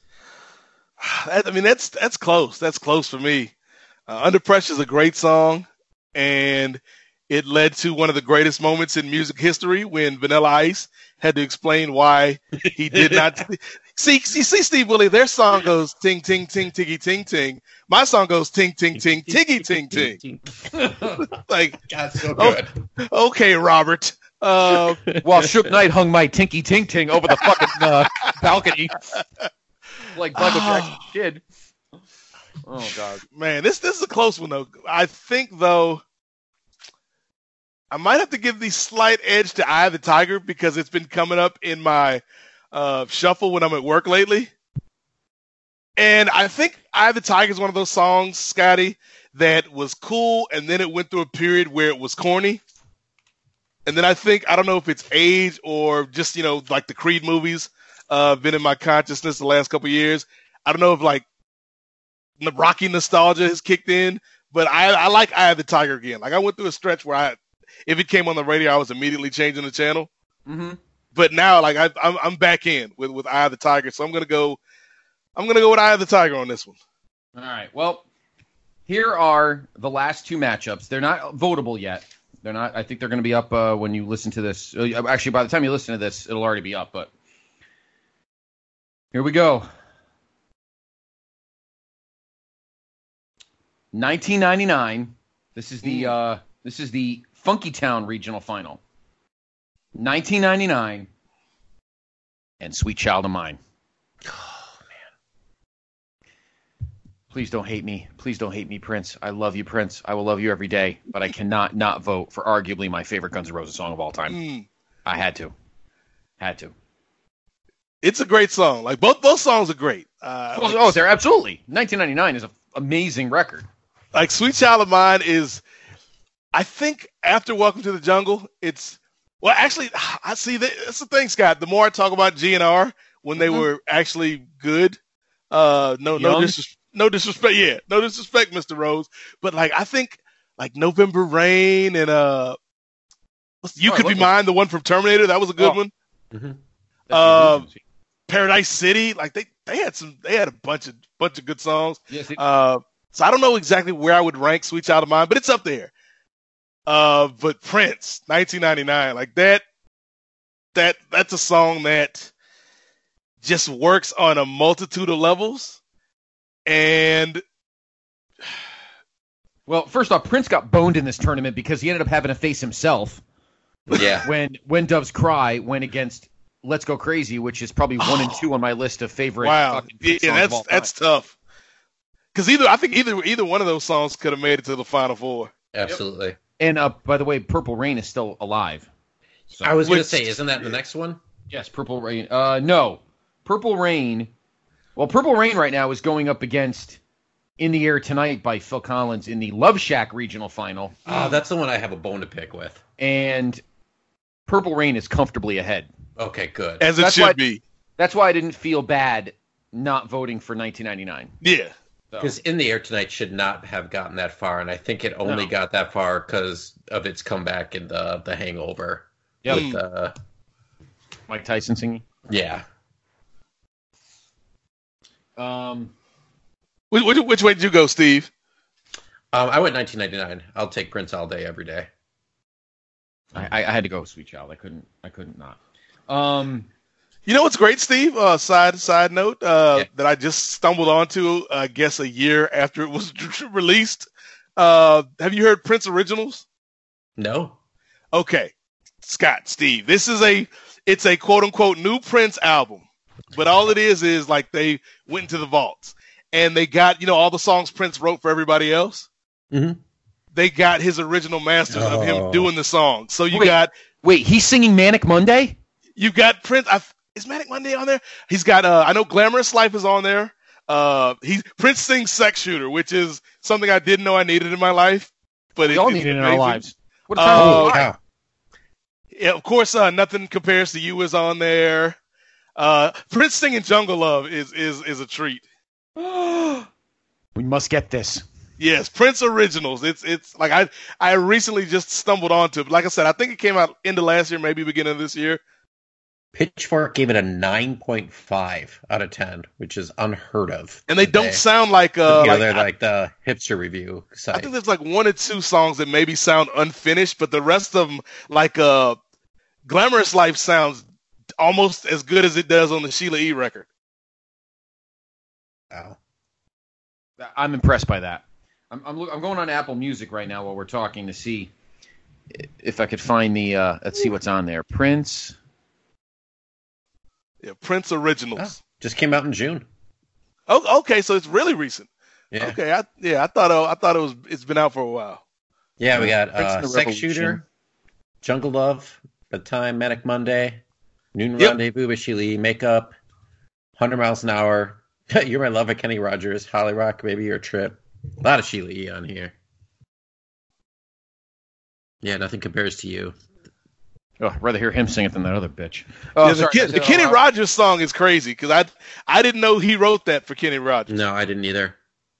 I mean, that's that's close. That's close for me. Uh, Under Pressure is a great song, and it led to one of the greatest moments in music history when Vanilla Ice had to explain why he did not see. See, see, Steve Willie, their song goes ting ting ting tiggy ting ting. My song goes ting ting ting tiggy ting ting. Like, God, so good. Oh, okay, Robert. Uh, While Shook Knight hung my tinky ting ting over the fucking uh, balcony. Like Michael Jackson did. Oh, God. Man, this this is a close one, though. I think, though, I might have to give the slight edge to Eye of the Tiger because it's been coming up in my uh, shuffle when I'm at work lately. And I think Eye of the Tiger is one of those songs, Scotty, that was cool, and then it went through a period where it was corny. And then I think, I don't know if it's age or just, you know, like the Creed movies uh, been in my consciousness the last couple of years. I don't know if, like, the Rocky nostalgia has kicked in, but I, I like Eye of the Tiger again. Like, I went through a stretch where I, if it came on the radio, I was immediately changing the channel. Mm-hmm. But now, like, I, I'm I'm back in with, with Eye of the Tiger, so I'm gonna go. I'm gonna go with Eye of the Tiger on this one. All right. Well, here are the last two matchups. They're not votable yet. They're not. I think they're going to be up uh, when you listen to this. Actually, by the time you listen to this, it'll already be up. But here we go. nineteen ninety-nine. This is the uh, this is the Funky Town Regional Final. nineteen ninety-nine, and Sweet Child of Mine. Oh man! Please don't hate me. Please don't hate me, Prince. I love you, Prince. I will love you every day. But I cannot not vote for arguably my favorite Guns N' Roses song of all time. Mm. I had to, had to. It's a great song. Like both both songs are great. Uh, oh, oh, they're absolutely. nineteen ninety-nine is an amazing record. Like Sweet Child of Mine is, I think after Welcome to the Jungle, it's, well, actually, I see that, that's the thing, Scott. The more I talk about G N R when they mm-hmm. were actually good, uh, no, no, dis- no disrespect, yeah, no disrespect, Mister Rose, but like I think like November Rain and uh, You oh, Could Be Mine, the one from Terminator, that was a good oh. one. Mm-hmm. Uh, Paradise City, like they, they had some, they had a bunch of bunch of good songs. Yes, it- uh, so I don't know exactly where I would rank Sweet Child of Mine, but it's up there. Uh, but Prince, nineteen ninety-nine, like that, that that's a song that just works on a multitude of levels. And well, first off, Prince got boned in this tournament because he ended up having to face himself. Yeah. when When Doves Cry went against Let's Go Crazy, which is probably one oh, and two on my list of favorite. Wow, yeah, that's that's tough. Because either I think either either one of those songs could have made it to the Final Four. Absolutely. Yep. And uh, by the way, Purple Rain is still alive. So. I was going to say, isn't that the next one? Yes, Purple Rain. Uh, no, Purple Rain. Well, Purple Rain right now is going up against In the Air Tonight by Phil Collins in the Love Shack Regional Final. Oh, that's the one I have a bone to pick with. And Purple Rain is comfortably ahead. Okay, good. As it that's should why, be. That's why I didn't feel bad not voting for nineteen ninety-nine. Yeah. Because so. In the Air Tonight should not have gotten that far, and I think it only no. got that far because of its comeback in the the Hangover. Yep. With uh, Mike Tyson singing. Yeah. Um, which, which, which way did you go, Steve? Um, I went nineteen ninety-nine. I'll take Prince all day, every day. I, I had to go Sweet Child. I couldn't. I couldn't not. Um. You know what's great, Steve? Uh, side side note uh, yeah. that I just stumbled onto, I guess, a year after it was released. Uh, have you heard Prince Originals? No. Okay, Scott, Steve, this is a it's a quote unquote new Prince album, but all it is is like they went into the vaults and they got you know all the songs Prince wrote for everybody else. Mm-hmm. They got his original masters oh. of him doing the songs. So you wait, got wait, he's singing Manic Monday. You got Prince. I, Is Manic Monday on there? He's got, uh, I know Glamorous Life is on there. Uh, he Prince sings Sex Shooter, which is something I didn't know I needed in my life. But we it, all need it in our lives. What a uh, time yeah, of course, uh, Nothing Compares to You is on there. Uh, Prince singing Jungle Love is, is, is a treat. We must get this. Yes, Prince Originals. It's, it's like I, I recently just stumbled onto it. Like I said, I think it came out end of last year, maybe beginning of this year. Pitchfork gave it a nine point five out of ten, which is unheard of. And they don't they, sound like uh, you know, like, they're like the hipster review site. I think there's like one or two songs that maybe sound unfinished, but the rest of them, like uh, Glamorous Life, sounds almost as good as it does on the Sheila E. record. Wow, I'm impressed by that. I'm I'm, I'm going on Apple Music right now while we're talking to see if I could find the. Uh, let's see what's on there. Prince. Yeah, Prince Originals. Oh, just came out in June. Oh, okay, so it's really recent. Yeah. Okay, I, yeah, I thought uh, I thought it was. It's been out for a while. Yeah, we got uh, Sex Shooter, Jungle Love, The Time, Manic Monday, Noon yep. Rendezvous by Sheila E., Makeup, one hundred miles an hour, You're My Love by Kenny Rogers, Holly Rock, Baby Your Trip. A lot of Sheila E. on here. Yeah, Nothing Compares to You. Oh, I'd rather hear him sing it than that other bitch. Oh, yeah, the, sorry, the, the Kenny out. Rogers song is crazy because I I didn't know he wrote that for Kenny Rogers. No, I didn't either.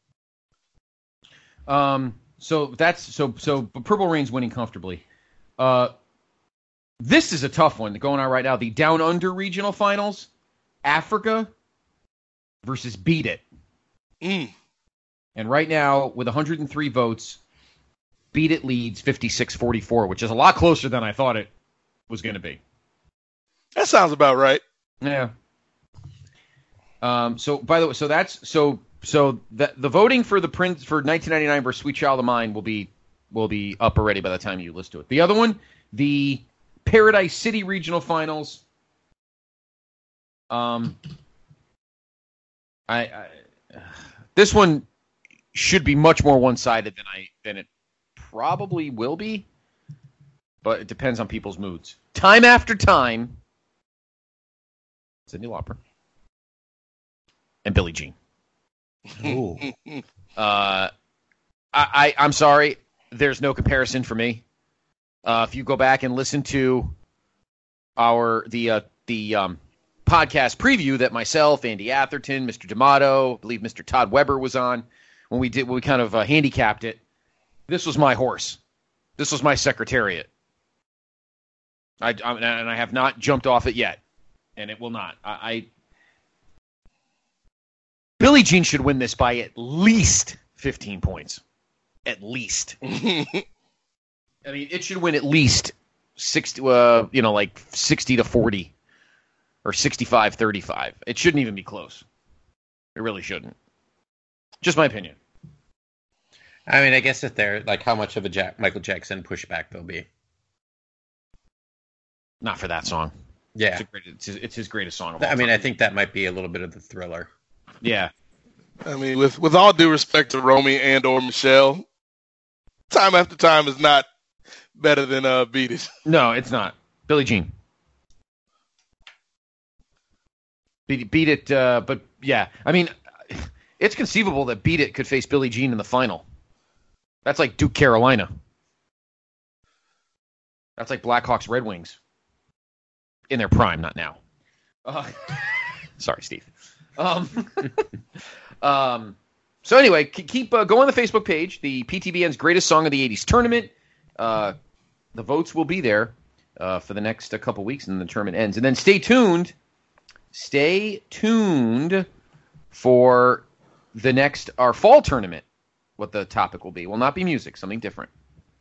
Um. So that's so so. Purple Rain's winning comfortably. Uh, this is a tough one going on right now. The Down Under Regional Finals, Africa versus Beat It. Mm. And right now, with one hundred three votes, Beat It leads fifty-six forty-four, which is a lot closer than I thought it was going to be. That sounds about right. Yeah. Um, so, by the way, so that's so so the the voting for the Prince for nineteen ninety-nine versus Sweet Child of Mine will be will be up already by the time you listen to it. The other one, the Paradise City Regional Finals. Um, I, I this one should be much more one-sided than I than it probably will be, but it depends on people's moods. Time After Time, Cyndi Lauper, and Billie Jean. Ooh. uh, I, I I'm sorry, there's no comparison for me. Uh, if you go back and listen to our the uh, the um, podcast preview that myself, Andy Atherton, Mister D'Amato, I believe Mister Todd Weber was on when we did when we kind of uh, handicapped it. This was my horse. This was my Secretariat. I, I and I have not jumped off it yet, and it will not. I, I Billie Jean should win this by at least fifteen points. At least. I mean, it should win at least sixty. Uh, you know, like sixty to forty, or sixty-five thirty-five. It shouldn't even be close. It really shouldn't. Just my opinion. I mean, I guess if they're like, how much of a Jack- Michael Jackson pushback there'll be. Not for that song. Yeah, it's, a great, it's, his, it's his greatest song of all I mean, time. I think that might be a little bit of the thriller. Yeah. I mean, with with all due respect to Romy and or Michelle, Time After Time is not better than uh, Beat It. No, it's not. Billie Jean. Beat, beat It, uh, but yeah. I mean, it's conceivable that Beat It could face Billie Jean in the final. That's like Duke Carolina. That's like Blackhawks Red Wings. In their prime, not now. Uh, sorry, Steve. Um, um, so anyway, keep uh, go on the Facebook page, the P T B N's Greatest Song of the eighties tournament. Uh, the votes will be there uh, for the next uh, couple weeks, and then the tournament ends. And then stay tuned. Stay tuned for the next our fall tournament. What the topic will be will not be music, something different.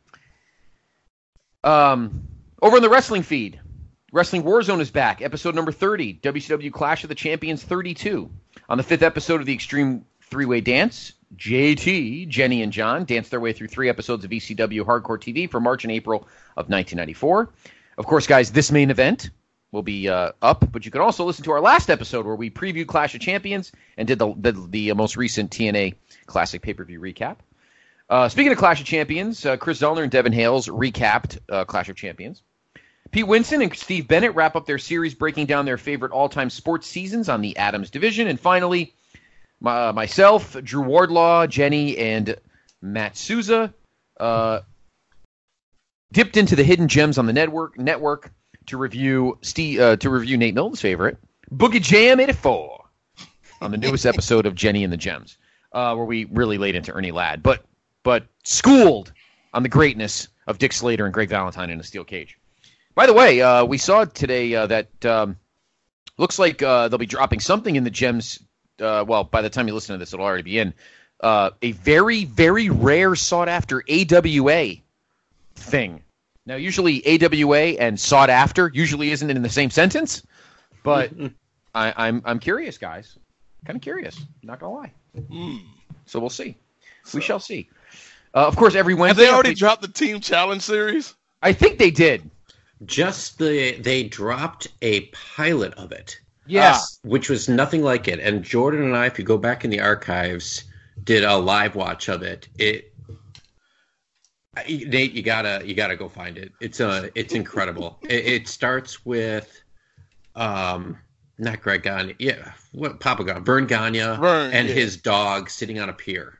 Um, over in the wrestling feed. Wrestling Warzone is back, episode number thirty, W C W Clash of the Champions thirty-two. On the fifth episode of the Extreme Three-Way Dance, J T, Jenny, and John danced their way through three episodes of E C W Hardcore T V for March and April of nineteen ninety-four. Of course, guys, this main event will be uh, up, but you can also listen to our last episode where we previewed Clash of Champions and did the, the, the most recent T N A Classic pay-per-view recap. Uh, speaking of Clash of Champions, uh, Chris Zellner and Devin Hales recapped uh, Clash of Champions. Pete Winston and Steve Bennett wrap up their series breaking down their favorite all-time sports seasons on the Adams division. And finally, my, uh, myself, Drew Wardlaw, Jenny, and Matt Souza uh, dipped into the hidden gems on the network network to review Steve, uh, to review Nate Milton's favorite, Boogie Jam eighty-four, on the newest episode of Jenny and the Gems, uh, where we really laid into Ernie Ladd, but but schooled on the greatness of Dick Slater and Greg Valentine in a steel cage. By the way, uh, we saw today uh, that um, looks like uh, they'll be dropping something in the Gems. Uh, well, by the time you listen to this, it'll already be in. Uh, a very, very rare, sought-after A W A thing. Now, usually A W A and sought-after usually isn't in the same sentence, but I, I'm I'm curious, guys. Kind of curious. Not gonna lie. Mm. So we'll see. So, we shall see. Uh, of course, every Have Wednesday. they already we, dropped the Team Challenge series? I think they did. Just the they dropped a pilot of it. Yes. Uh, which was nothing like it. And Jordan and I, if you go back in the archives, did a live watch of it. It Nate, you gotta you gotta go find it. It's a it's incredible. it, it starts with um not Greg Gagne, yeah, what Papa Gagne, Vern Gagne, Vern, and yeah. his dog sitting on a pier,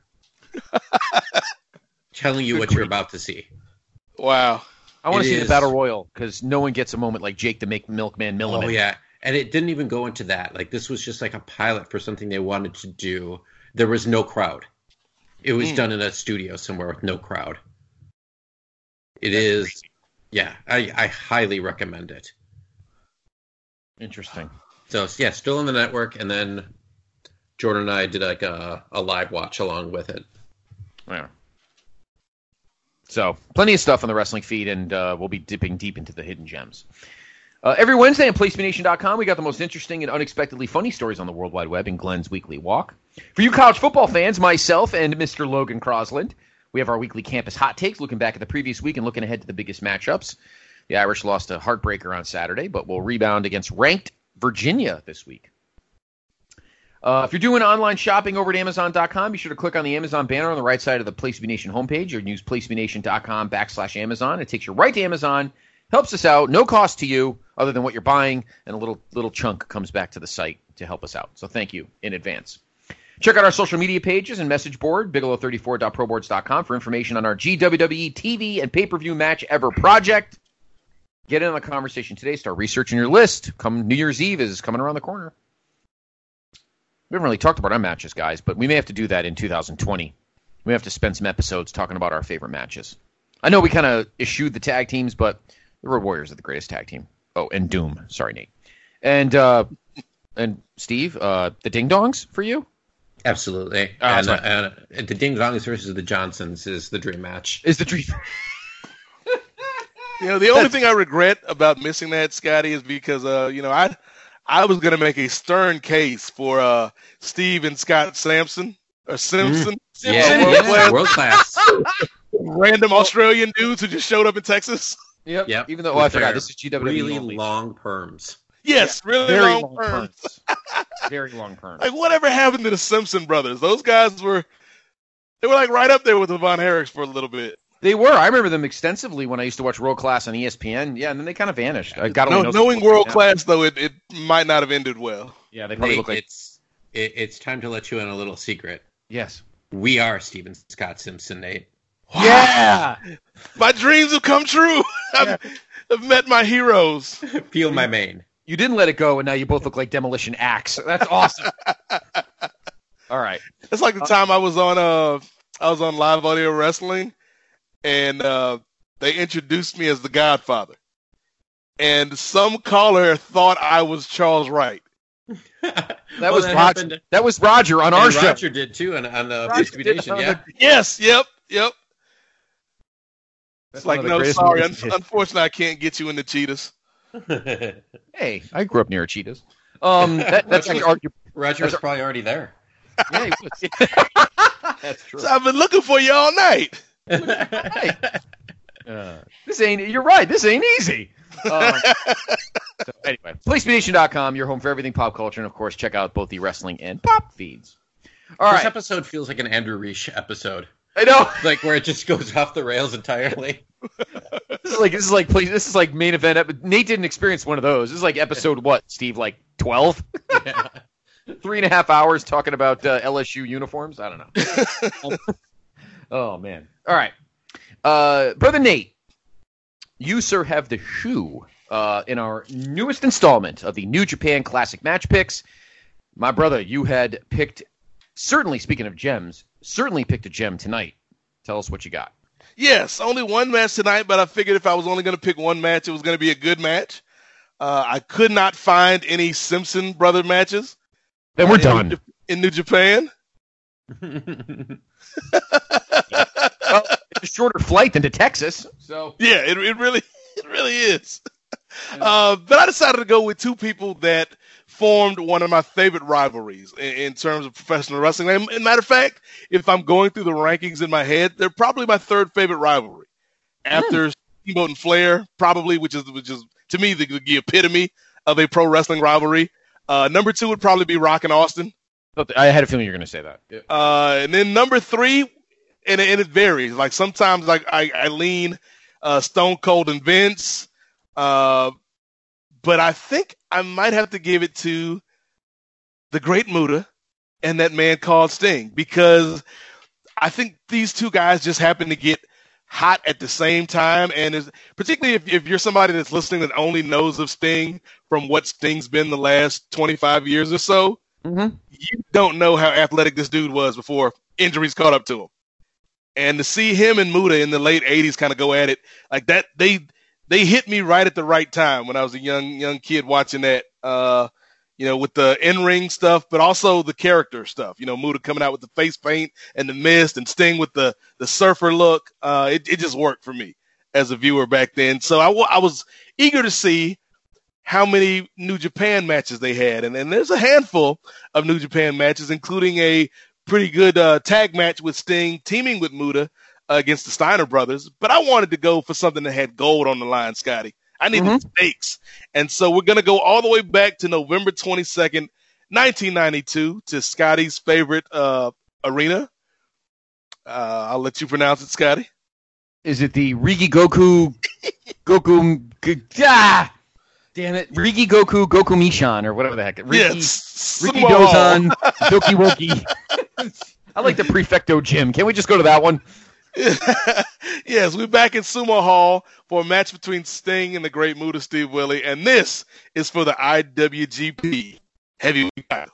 telling you Good what grief. you're about to see. Wow. I want It to see is- the Battle Royal because no one gets a moment like Jake the Make Milkman Milliman. Oh yeah, and it didn't even go into that. Like this was just like a pilot for something they wanted to do. There was no crowd. It was Mm. done in a studio somewhere with no crowd. It That's is, crazy. yeah. I, I highly recommend it. Interesting. So yeah, still on the network, and then Jordan and I did like a, a live watch along with it. Yeah. So plenty of stuff on the wrestling feed, and uh, we'll be dipping deep into the hidden gems. Uh, every Wednesday on place to be nation dot com, we got the most interesting and unexpectedly funny stories on the World Wide Web in Glenn's Weekly Walk. For you college football fans, myself and Mister Logan Crosland, we have our weekly campus hot takes, looking back at the previous week and looking ahead to the biggest matchups. The Irish lost a heartbreaker on Saturday, but will rebound against ranked Virginia this week. Uh, if you're doing online shopping over at amazon dot com, be sure to click on the Amazon banner on the right side of the Place to Be Nation homepage, or use place to be nation dot com backslash Amazon. It takes you right to Amazon, helps us out, no cost to you other than what you're buying, and a little little chunk comes back to the site to help us out. So thank you in advance. Check out our social media pages and message board, bigelow thirty-four dot pro boards dot com, for information on our G W W E T V and pay-per-view match ever project. Get in on the conversation today. Start researching your list. Come New Year's Eve is coming around the corner. We haven't really talked about our matches, guys, but we may have to do that in two thousand twenty. We have to spend some episodes talking about our favorite matches. I know we kind of eschewed the tag teams, but the Road Warriors are the greatest tag team. Oh, and Doom. Sorry, Nate. And uh, and Steve, uh, the Ding Dongs for you? Absolutely. Oh, and, uh, and the Ding Dongs versus the Johnsons is the dream match. Is the dream. You know, the only thing I regret about missing that, Scotty, is because, uh, you know, I I was going to make a stern case for uh, Steve and Scott Sampson, or Simpson. Mm. Yeah, world, yeah, class, world class. random Australian dudes who just showed up in Texas. Yep. Yep. Even though, oh, I With forgot, their this is G W W E really only. long perms. Yes, really Very long, long perms. perms. Very long perms. Like, whatever happened to the Simpson brothers? Those guys were, they were like right up there with the Von Erichs for a little bit. They were. I remember them extensively when I used to watch World Class on E S P N. Yeah, and then they kind of vanished. I got No, knowing world class, though, it, it might not have ended well. Yeah, they probably Nate, look like. it's it, it's time to let you in a little secret. Yes. We are Steven Scott Simpson, Nate. Yeah. My dreams have come true. I've, I've met my heroes. Feel my mane. You didn't let it go, and now you both look like Demolition Axe. That's awesome. All right. It's like the time I was on uh I was on Live Audio Wrestling, and uh, they introduced me as the Godfather, and some caller thought I was Charles Wright. That Well, was that Roger. happened- That was Roger on our And show. Roger did too, on, on the Roger Place to Be did Nation, on yeah. the- Yes, yep, yep. That's It's like, one of the no, greatest sorry, movies in un- history. unfortunately, I can't get you in the Cheetahs. Hey, I grew up near Cheetahs. Um, that, that's Roger, actually was, Roger was probably already there. Yeah, he was. That's true. So I've been looking for you all night. Uh, this ain't. You're right. This ain't easy. Um, so anyway, place to be nation dot com, your home for everything pop culture, and of course, check out both the wrestling and pop feeds. All This right. episode feels like an Andrew Reich episode. I know. Like where it just goes off the rails entirely. This is like this is like please, this is like main event. Ep- Nate didn't experience one of those. This is like episode what, Steve? Like twelve? Yeah. Three and a half hours talking about uh, L S U uniforms. I don't know. Oh man. All right, uh, brother Nate, you sir have the shoe uh, in our newest installment of the New Japan Classic Match Picks. My brother, you had picked. Certainly, speaking of gems, certainly picked a gem tonight. Tell us what you got. Yes, only one match tonight, but I figured if I was only going to pick one match, it was going to be a good match. Uh, I could not find any Simpson brother matches. Then we're uh, in done. New, in New Japan. Well, it's a shorter flight than to Texas, so Yeah, it, it really it really is. Uh, but I decided to go with two people that formed one of my favorite rivalries in, in terms of professional wrestling. And, and matter of fact, if I'm going through the rankings in my head, they're probably my third favorite rivalry. After Steamboat and Flair, probably, which is which is to me the, the epitome of a pro wrestling rivalry. Uh, number two would probably be Rock and Austin. I had a feeling you were going to say that. Yeah. Uh, and then number three, and, and it varies. Like sometimes like I, I lean uh, Stone Cold and Vince. Uh, but I think I might have to give it to the Great Muta and that man called Sting, because I think these two guys just happen to get hot at the same time. And is, particularly if, if you're somebody that's listening that only knows of Sting from what Sting's been the last twenty-five years or so, Mm-hmm. you don't know how athletic this dude was before injuries caught up to him. And to see him and Muta in the late eighties kind of go at it like that, they they hit me right at the right time when I was a young young kid watching that. Uh, you know, with the in-ring stuff, but also the character stuff. You know, Muta coming out with the face paint and the mist, and Sting with the, the surfer look. Uh, it, it just worked for me as a viewer back then. So I, w- I was eager to see how many New Japan matches they had. And, and there's a handful of New Japan matches, including a pretty good uh, tag match with Sting teaming with Muta uh, against the Steiner brothers. But I wanted to go for something that had gold on the line, Scotty. I needed Mm-hmm. stakes. And so we're going to go all the way back to November twenty-second, nineteen ninety-two, to Scotty's favorite uh, arena. Uh, I'll let you pronounce it, Scotty. Is it the Rigi Goku Goku G- ah! Damn it. Rigi Goku Goku Mishan or whatever the heck. Riki, Yes. Riki Sumo. Dozan Doki Woki. I like the Prefecto Gym. Can we just go to that one? Yes, we're back in Sumo Hall for a match between Sting and the Great Muta Steve Willie, and this is for the I W G P Heavyweight title.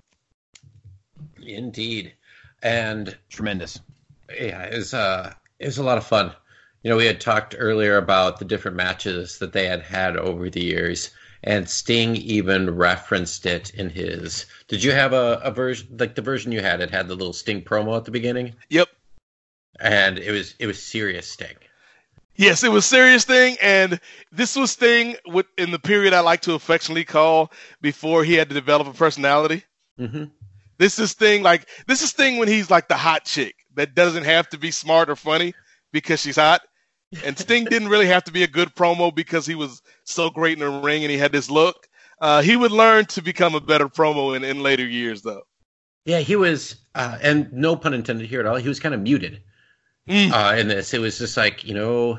Indeed. And Tremendous. yeah, it was, uh, it was a lot of fun. You know, we had talked earlier about the different matches that they had had over the years, and Sting even referenced it in his. Did you have a, a version, like the version you had, it had the little Sting promo at the beginning? Yep. And it was it was serious Sting. Yes, it was serious Sting, and this was Sting with, in the period I like to affectionately call before he had to develop a personality. Mm-hmm. This is Sting, like, this is Sting when he's like the hot chick that doesn't have to be smart or funny because she's hot. And Sting didn't really have to be a good promo because he was so great in the ring and he had this look. Uh, he would learn to become a better promo in, in later years, though. Yeah, he was, uh, and no pun intended here at all, he was kind of muted. Mm. Uh, in this, it was just like, you know,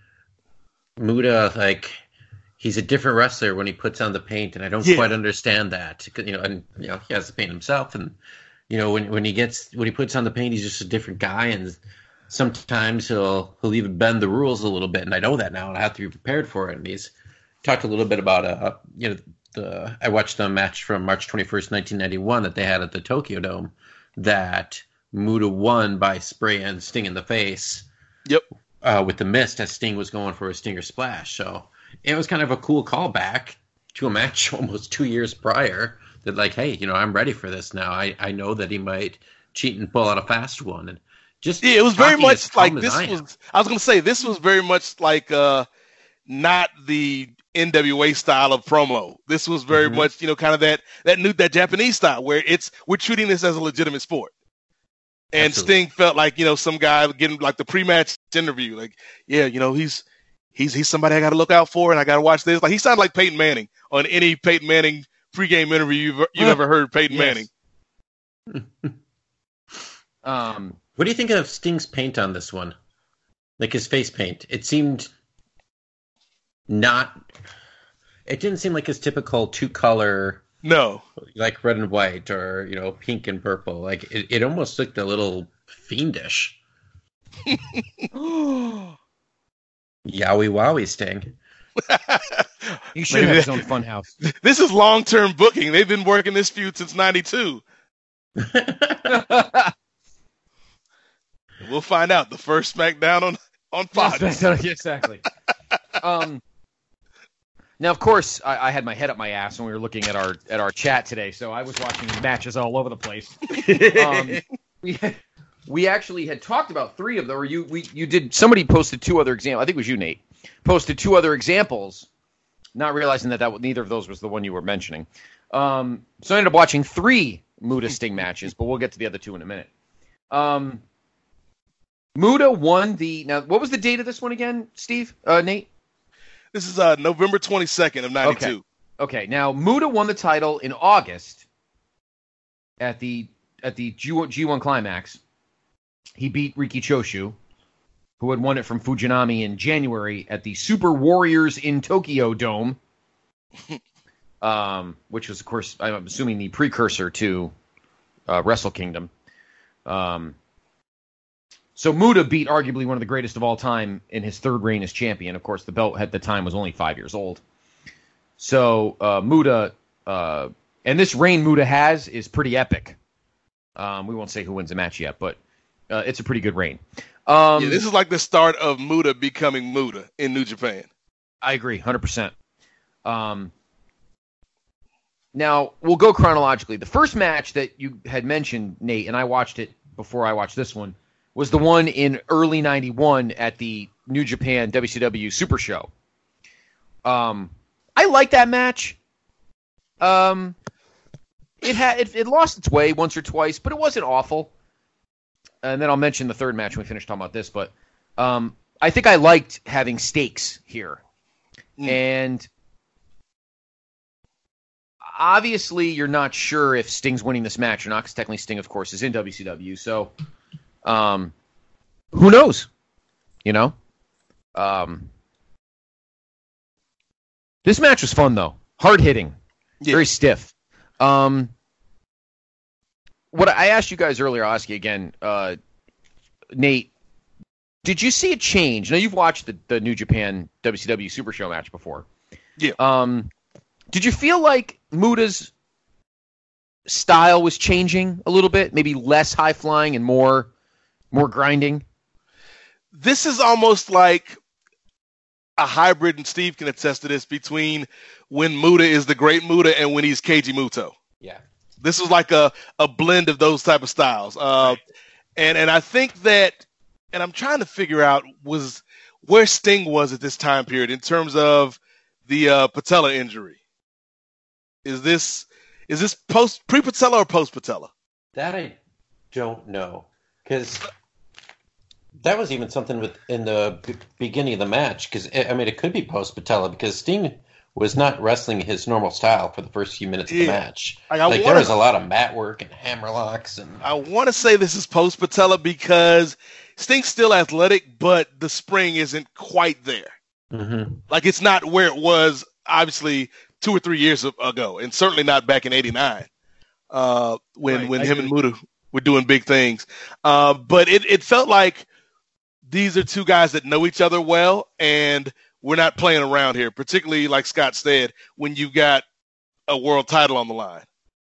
Muta, like, he's a different wrestler when he puts on the paint, and I don't Yeah. quite understand that. You know, and you know, he has the paint himself, and you know, when when he gets when he puts on the paint, he's just a different guy, and sometimes he'll he'll even bend the rules a little bit, and I know that now, and I have to be prepared for it. And he's talked a little bit about uh, you know, the I watched a match from March twenty-first, nineteen ninety-one that they had at the Tokyo Dome that Muta won by spraying Sting in the face. Yep. Uh, with the mist as Sting was going for a Stinger Splash. So it was kind of a cool callback to a match almost two years prior that, like, hey, you know, I'm ready for this now. I, I know that he might cheat and pull out a fast one. And just Yeah, it was very talking as much calm like as this I am. was, I was going to say, this was very much like uh, not the N W A style of promo. This was very Mhm. much, you know, kind of that, that new, that Japanese style where it's, we're treating this as a legitimate sport. And Absolutely. Sting felt like, you know, some guy getting like the pre-match interview, like, yeah, you know, he's he's he's somebody I got to look out for, and I got to watch this. Like, he sounded like Peyton Manning on any Peyton Manning pregame interview you've, you've ever heard Peyton Yes. Manning. Um, What do you think of Sting's paint on this one? Like his face paint. It seemed not. It didn't seem like his typical two color, No, like red and white or, you know, pink and purple. Like it, it almost looked a little fiendish. Yowie wowie Sting. he should have his own fun house. this is long-term booking. They've been working this feud since ninety-two. We'll find out the first SmackDown on on Fox. Exactly. Um, now, of course, I, I had my head up my ass when we were looking at our at our chat today, so I was watching matches all over the place. Um, we we actually had talked about three of them, or you we you did. Somebody posted two other examples. I think it was you, Nate. Posted two other examples, not realizing that, that neither of those was the one you were mentioning. Um, so I ended up watching three Muta Sting matches, but we'll get to the other two in a minute. Um, Muta won the now. What was the date of this one again, Steve? Uh, Nate. This is uh, November twenty-second of ninety-two. Okay. Now Muta won the title in August at the at the G one Climax. He beat Riki Choshu, who had won it from Fujinami in January at the Super Warriors in Tokyo Dome, um, which was, of course, I'm assuming the precursor to uh, Wrestle Kingdom. Um, so Muta beat arguably one of the greatest of all time in his third reign as champion. Of course, the belt at the time was only five years old. So uh, Muta, uh, and this reign Muta has is pretty epic. Um, we won't say who wins the match yet, but uh, it's a pretty good reign. Um, Yeah, this is like the start of Muta becoming Muta in New Japan. I agree, one hundred percent. Um, now we'll go chronologically. The first match that you had mentioned, Nate, and I watched it before I watched this one, was the one in early ninety-one at the New Japan W C W Super Show. Um, I like that match. Um, it had it, it lost its way once or twice, but it wasn't awful. And then I'll mention the third match when we finish talking about this. But um, I think I liked having stakes here, mm. and obviously you're not sure if Sting's winning this match or not, because technically Sting, of course, is in W C W. So, um, who knows? You know. Um, this match was fun though, hard hitting, yeah. very stiff. Um, what I asked you guys earlier, I'll ask you again, uh, Nate. Did you see a change? Now you've watched the, the New Japan W C W Super Show match before. Yeah. Um, did you feel like Muta's style was changing a little bit? Maybe less high flying and more, more grinding. This is almost like a hybrid, and Steve can attest to this, between when Muta is the great Muta and when he's Keiji Muto. Yeah. This is like a, a blend of those type of styles. Uh, right. and, and I think that, and I'm trying to figure out was where Sting was at this time period in terms of the uh, patella injury. Is this is this post pre-patella or post-patella? That I don't know, because that was even something with in the b- beginning of the match. Because I mean, it could be post-patella because Sting was not wrestling his normal style for the first few minutes of the yeah. match. Like, I like wanna, there was a lot of mat work and hammerlocks, and I want to say this is post-patella because Sting's still athletic, but the spring isn't quite there. Mm-hmm. Like, it's not where it was, obviously, two or three years ago, and certainly not back in eighty-nine uh, when right, when I him agree. and Muta were doing big things. Uh, but it, it felt like these are two guys that know each other well, and we're not playing around here, particularly, like Scott said, when you've got a world title on the line.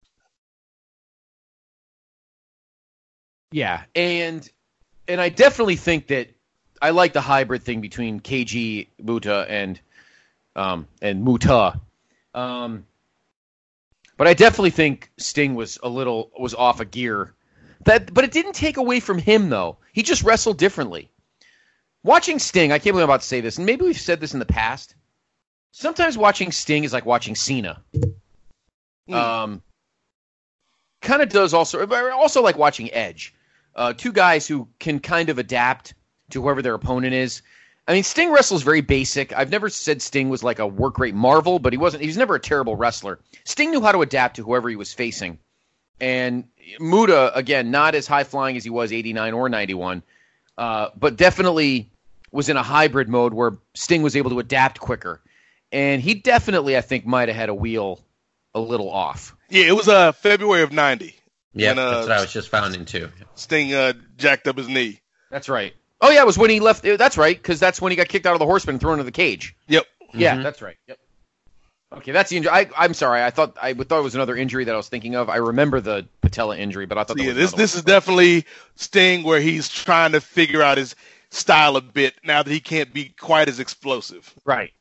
Yeah, and and I definitely think that I like the hybrid thing between Keiji Muta and um, and Muta. Um, but I definitely think Sting was a little was off a gear. That, but it didn't take away from him though. He just wrestled differently. Watching Sting, I can't believe I'm about to say this, and maybe we've said this in the past. Sometimes watching Sting is like watching Cena. Mm. Um, kind of does also, also like watching Edge. Uh, two guys who can kind of adapt to whoever their opponent is. I mean, Sting wrestles very basic. I've never said Sting was like a work rate marvel, but he wasn't. He was never a terrible wrestler. Sting knew how to adapt to whoever he was facing. And Muta, again, not as high flying as he was eighty-nine or ninety-one, uh, but definitely was in a hybrid mode where Sting was able to adapt quicker. And he definitely, I think, might have had a wheel a little off. Yeah, it was uh, February of ninety. Yeah, when, uh, that's what I was just finding too. Sting uh, jacked up his knee. That's right. Oh, yeah, it was when he left. That's right, because that's when he got kicked out of the Horseman and thrown into the cage. Yep. Yeah, mm-hmm. that's right. Yep. Okay, that's the injury. I, I'm sorry. I thought I thought it was another injury that I was thinking of. I remember the patella injury, but I thought that yeah, was this this one. is definitely Sting where he's trying to figure out his style a bit now that he can't be quite as explosive. Right.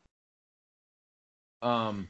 Um,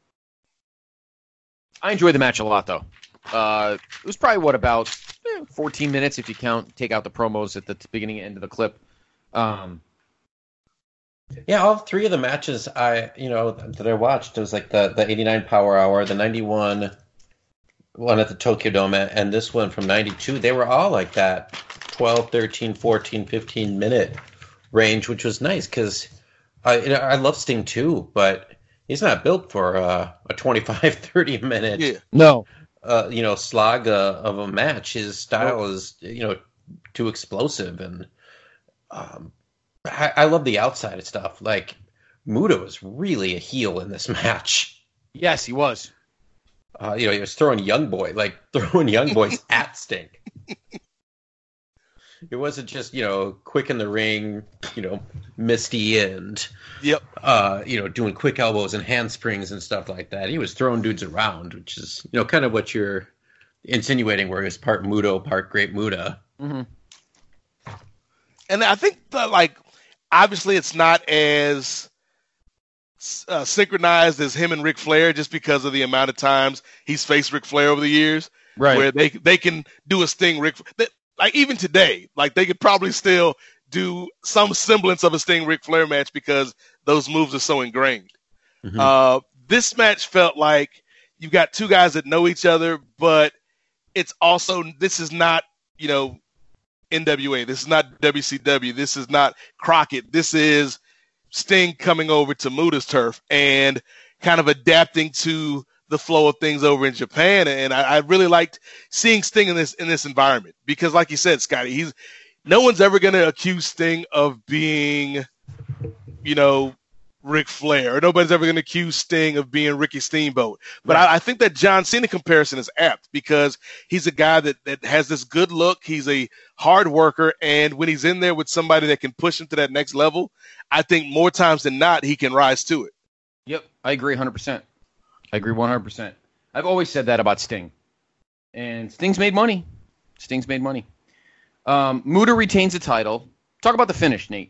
I enjoyed the match a lot, though. Uh, it was probably what about eh, fourteen minutes if you count take out the promos at the beginning and end of the clip. Um. Yeah, all three of the matches I, you know, that I watched, it was like the, the eighty-nine Power Hour, the ninety-one one at the Tokyo Dome, and this one from ninety-two. They were all like that twelve, thirteen, fourteen, fifteen minute range, which was nice because I, you know, I love Sting too, but he's not built for uh, a twenty-five, thirty minute, yeah. no, uh, you know, slog uh, of a match. His style no. is, you know, too explosive, and um, I, I love the outside stuff. Like, Muta was really a heel in this match. Yes, he was. Uh, you know, he was throwing Young Boy, like throwing Young Boys at Sting. It wasn't just, you know, quick in the ring, you know, misty and, yep. uh, you know, doing quick elbows and handsprings and stuff like that. He was throwing dudes around, which is, you know, kind of what you're insinuating, where he's part Muto, part Great Muta. Mm-hmm. And I think that, like, obviously it's not as uh, synchronized as him and Ric Flair just because of the amount of times he's faced Ric Flair over the years. Right. Where they they can do a Sting Ric they, like even today, like they could probably still do some semblance of a Sting Ric Flair match because those moves are so ingrained. Mm-hmm. Uh, this match felt like you've got two guys that know each other, but it's also, this is not, you know, N W A. This is not W C W. This is not Crockett. This is Sting coming over to Muda's turf and kind of adapting to the flow of things over in Japan. And I, I really liked seeing Sting in this in this environment because, like you said, Scotty, he's no one's ever going to accuse Sting of being, you know, Ric Flair, or nobody's ever going to accuse Sting of being Ricky Steamboat. But right. I, I think that John Cena comparison is apt because he's a guy that, that has this good look. He's a hard worker. And when he's in there with somebody that can push him to that next level, I think more times than not, he can rise to it. Yep. I agree one hundred percent. I agree one hundred percent. I've always said that about Sting. And Sting's made money. Sting's made money. Um, Muta retains the title. Talk about the finish, Nate.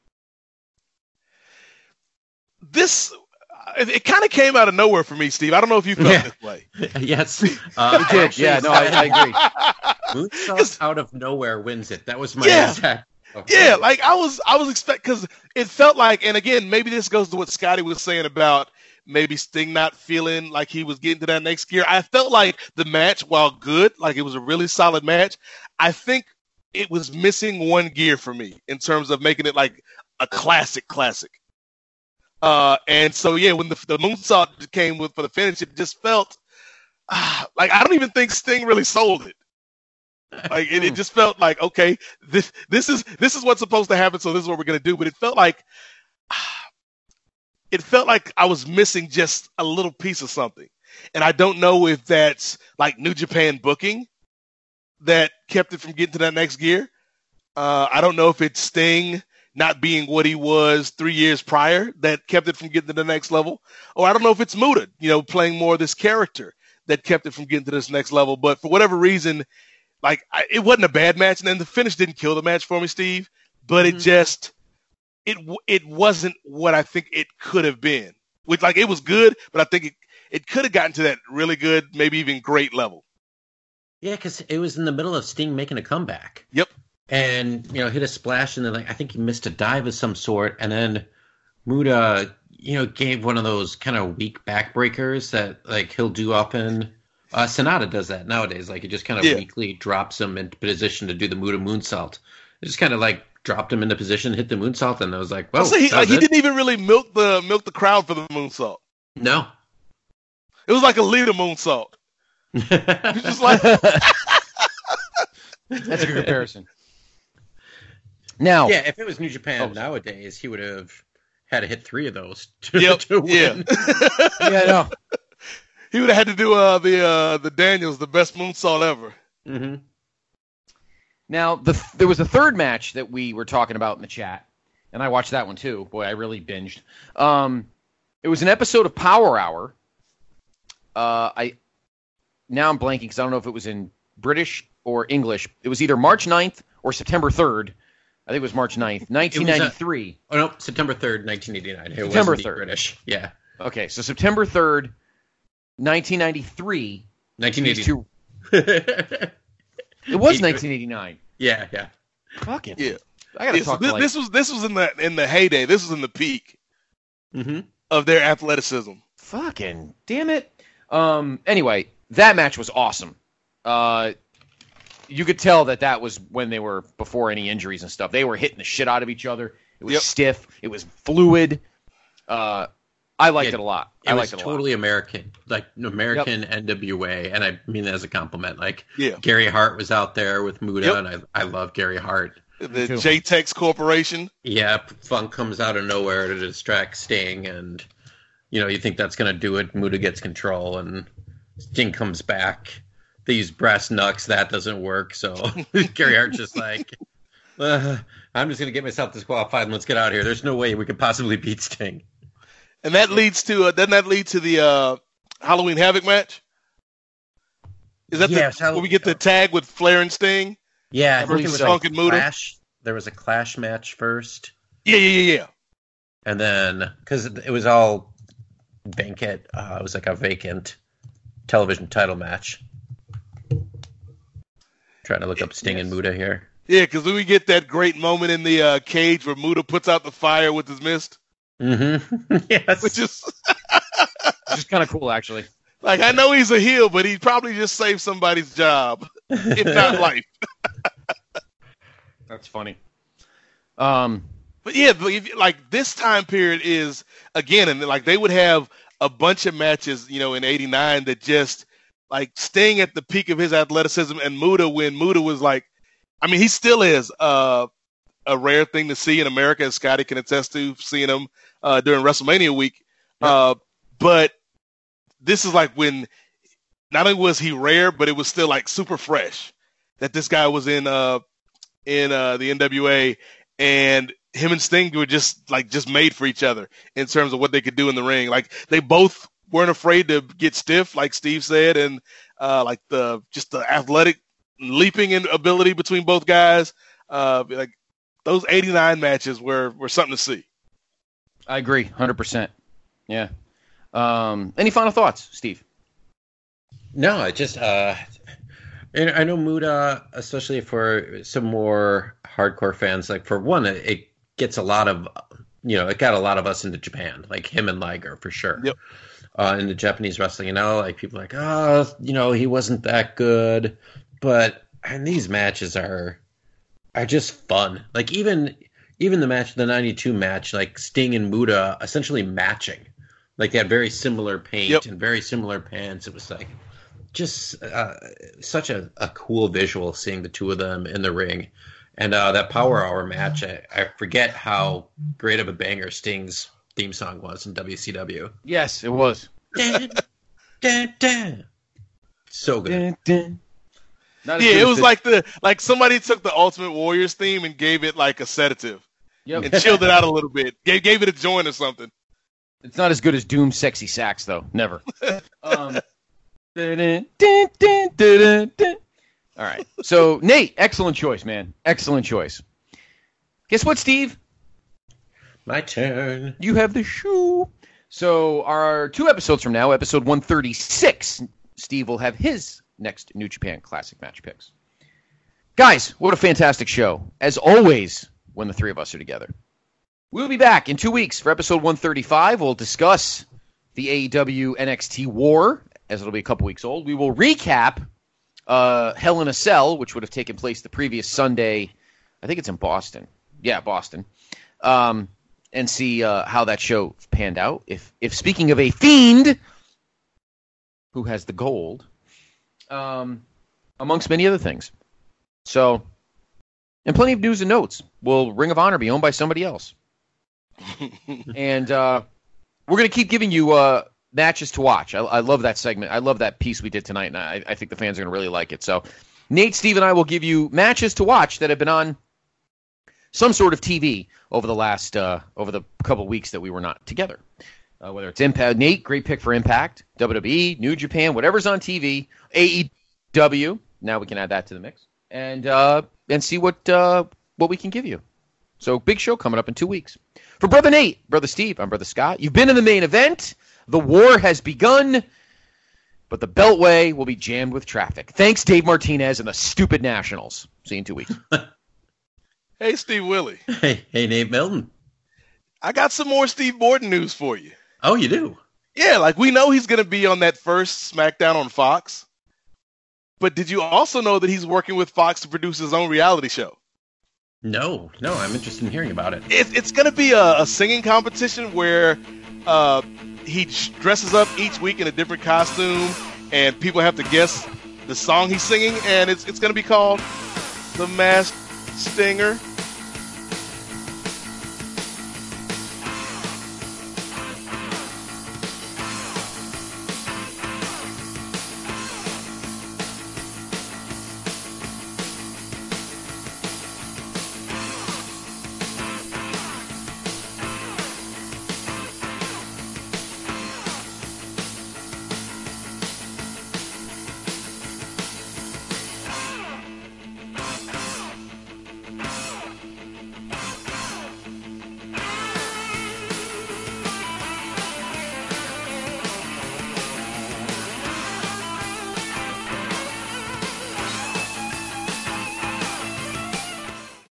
This, it, it kind of came out of nowhere for me, Steve. I don't know if you felt yeah. this way. Yes. Uh, you did. Yeah, no, I, I agree. Moonsault out of nowhere wins it. That was my yeah. exact. Okay. Yeah, like I was, I was expect because it felt like, and again, maybe this goes to what Scotty was saying about maybe Sting not feeling like he was getting to that next gear. I felt like the match, while good, like it was a really solid match, I think it was missing one gear for me in terms of making it like a classic, classic. Uh, and so, yeah, when the, the moonsault came with for the finish, it just felt ah, like I don't even think Sting really sold it. Like it, it just felt like, okay, this this is this is what's supposed to happen, so this is what we're gonna do. But it felt like ah, it felt like I was missing just a little piece of something, and I don't know if that's like New Japan booking that kept it from getting to that next gear. Uh, I don't know if it's Sting not being what he was three years prior that kept it from getting to the next level. Or I don't know if it's Muta, you know, playing more of this character that kept it from getting to this next level. But for whatever reason, like I, it wasn't a bad match. And then the finish didn't kill the match for me, Steve, but mm-hmm. it just, it, it wasn't what I think it could have been. Which like, it was good, but I think it, it could have gotten to that really good, maybe even great level. Yeah. Cause it was in the middle of Sting making a comeback. Yep. And, you know, hit a splash, and then, like, I think he missed a dive of some sort, and then Muta, you know, gave one of those kind of weak backbreakers that, like, he'll do often. Uh, Sonata does that nowadays. Like, he just kind of yeah. weakly drops him into position to do the Muta moonsault. It just kind of, like, dropped him into position, hit the moonsault, and I was like, whoa. So he, like, he didn't even really milk the milk the crowd for the moonsault. No. It was like a leader moonsault. He's just like... That's a good comparison. Now, yeah, if it was New Japan oh. nowadays, he would have had to hit three of those to, yep. to win. Yeah, yeah, no. He would have had to do uh, the uh, the Daniels, the best moonsault ever. Mm-hmm. Now, the there was a third match that we were talking about in the chat, and I watched that one too. Boy, I really binged. Um, it was an episode of Power Hour. Uh, I now I'm blanking because I don't know if it was in British or English. It was either March ninth or September third. I think it was March ninth, nineteen ninety-three. A, oh, no, September third, nineteen eighty-nine. It September wasn't third. British. Yeah. Okay, so September third, nineteen ninety-three. nineteen eighty. Two... it was nineteen eighty-nine. Yeah, yeah. Fuck it. Yeah. I gotta yeah, talk so this, like... this was this was in the in the heyday. This was in the peak mm-hmm. of their athleticism. Fucking damn it. Um. Anyway, that match was awesome. Uh. You could tell that that was when they were before any injuries and stuff. They were hitting the shit out of each other. It was yep. stiff. It was fluid. Uh, I liked yeah, it a lot. It I was liked it totally a lot. American, like American yep. N W A, and I mean that as a compliment. Like yeah. Gary Hart was out there with Muta, yep. and I I love Gary Hart. The J-Tex Corporation. Yeah, Funk comes out of nowhere to distract Sting, and you know you think that's gonna do it. Muta gets control, and Sting comes back. They use brass knucks. That doesn't work. So Gary Hart's just like, uh, I'm just going to get myself disqualified and let's get out of here. There's no way we could possibly beat Sting. And that leads to, uh, doesn't that lead to the uh, Halloween Havoc match? Is that yes, the, where we get the tag with Flair and Sting? Yeah. I think there was Funk and Muta? Clash. There was a Clash match first. Yeah, yeah, yeah, yeah. And then, because it was all vacant, uh, it was like a vacant television title match. Trying to look up Sting yes. and Muta here. Yeah, because we get that great moment in the uh, cage where Muta puts out the fire with his mist. Mm-hmm. Yes. Which is... Which is kind of cool, actually. Like, I know he's a heel, but he probably just saved somebody's job, if not life. That's funny. Um, But yeah, but if, like this time period is, again, and like they would have a bunch of matches, you know, in eighty-nine that just, like, Sting at the peak of his athleticism and Muta when Muta was like, I mean, he still is uh, a rare thing to see in America, as Scotty can attest to, seeing him uh, during WrestleMania week. Yep. Uh, but this is like when not only was he rare, but it was still like super fresh that this guy was in uh, in uh, the N W A, and him and Sting were just like just made for each other in terms of what they could do in the ring. Like they both weren't afraid to get stiff, like Steve said, and uh, like the just the athletic leaping in ability between both guys. Uh, like those eighty-nine matches were, were something to see. I agree, one hundred percent. Yeah. Um, any final thoughts, Steve? No, I just uh, I know Muta, especially for some more hardcore fans. Like for one, it, it gets a lot of, you know, it got a lot of us into Japan, like him and Liger for sure. Yep. Uh, into Japanese wrestling, you know, like people are like, oh, you know, he wasn't that good, but and these matches are are just fun. Like even even the match, the ninety-two match, like Sting and Muta essentially matching, like they had very similar paint yep. and very similar pants. It was like just uh, such a, a cool visual seeing the two of them in the ring. And uh, that Power Hour match, I, I forget how great of a banger Sting's theme song was in W C W. Yes, it was. Dun, dun, dun. So good. Dun, dun. Yeah, it was like the like somebody took the Ultimate Warriors theme and gave it like a sedative. Yep. And chilled it out a little bit. Gave gave it a joint or something. It's not as good as Doom's Sexy Sax, though. Never. um, dun, dun, dun, dun, dun, dun. All right. So, Nate, excellent choice, man. Excellent choice. Guess what, Steve? My turn. You have the shoe. So, our two episodes from now, episode one thirty-six, Steve will have his next New Japan Classic match picks. Guys, what a fantastic show. As always, when the three of us are together. We'll be back in two weeks for episode one thirty-five. We'll discuss the A E W N X T War, as it'll be a couple weeks old. We will recap uh, Hell in a Cell, which would have taken place the previous Sunday. I think it's in Boston. Yeah, Boston. Um, and see uh, how that show panned out. If, if speaking of a fiend who has the gold, um, amongst many other things. So, and plenty of news and notes. Will Ring of Honor be owned by somebody else? and uh, we're going to keep giving you uh, matches to watch. I, I love that segment. I love that piece we did tonight, and I, I think the fans are going to really like it. So, Nate, Steve, and I will give you matches to watch that have been on some sort of T V over the last uh, over the couple weeks that we were not together. Uh, whether it's Impact, Nate, great pick for Impact, W W E, New Japan, whatever's on T V, A E W. Now we can add that to the mix and uh, and see what uh, what we can give you. So big show coming up in two weeks. For Brother Nate, Brother Steve, I'm Brother Scott. You've been in the main event. The war has begun, but the Beltway will be jammed with traffic. Thanks, Dave Martinez and the stupid Nationals. See you in two weeks. Hey, Steve Willie. Hey, hey, Nate Milton. I got some more Steve Borden news for you. Oh, you do? Yeah, like we know he's going to be on that first SmackDown on Fox. But did you also know that he's working with Fox to produce his own reality show? No, no, I'm interested in hearing about it. it it's going to be a, a singing competition where uh, he dresses up each week in a different costume, and people have to guess the song he's singing, and it's it's going to be called The Masked Stinger.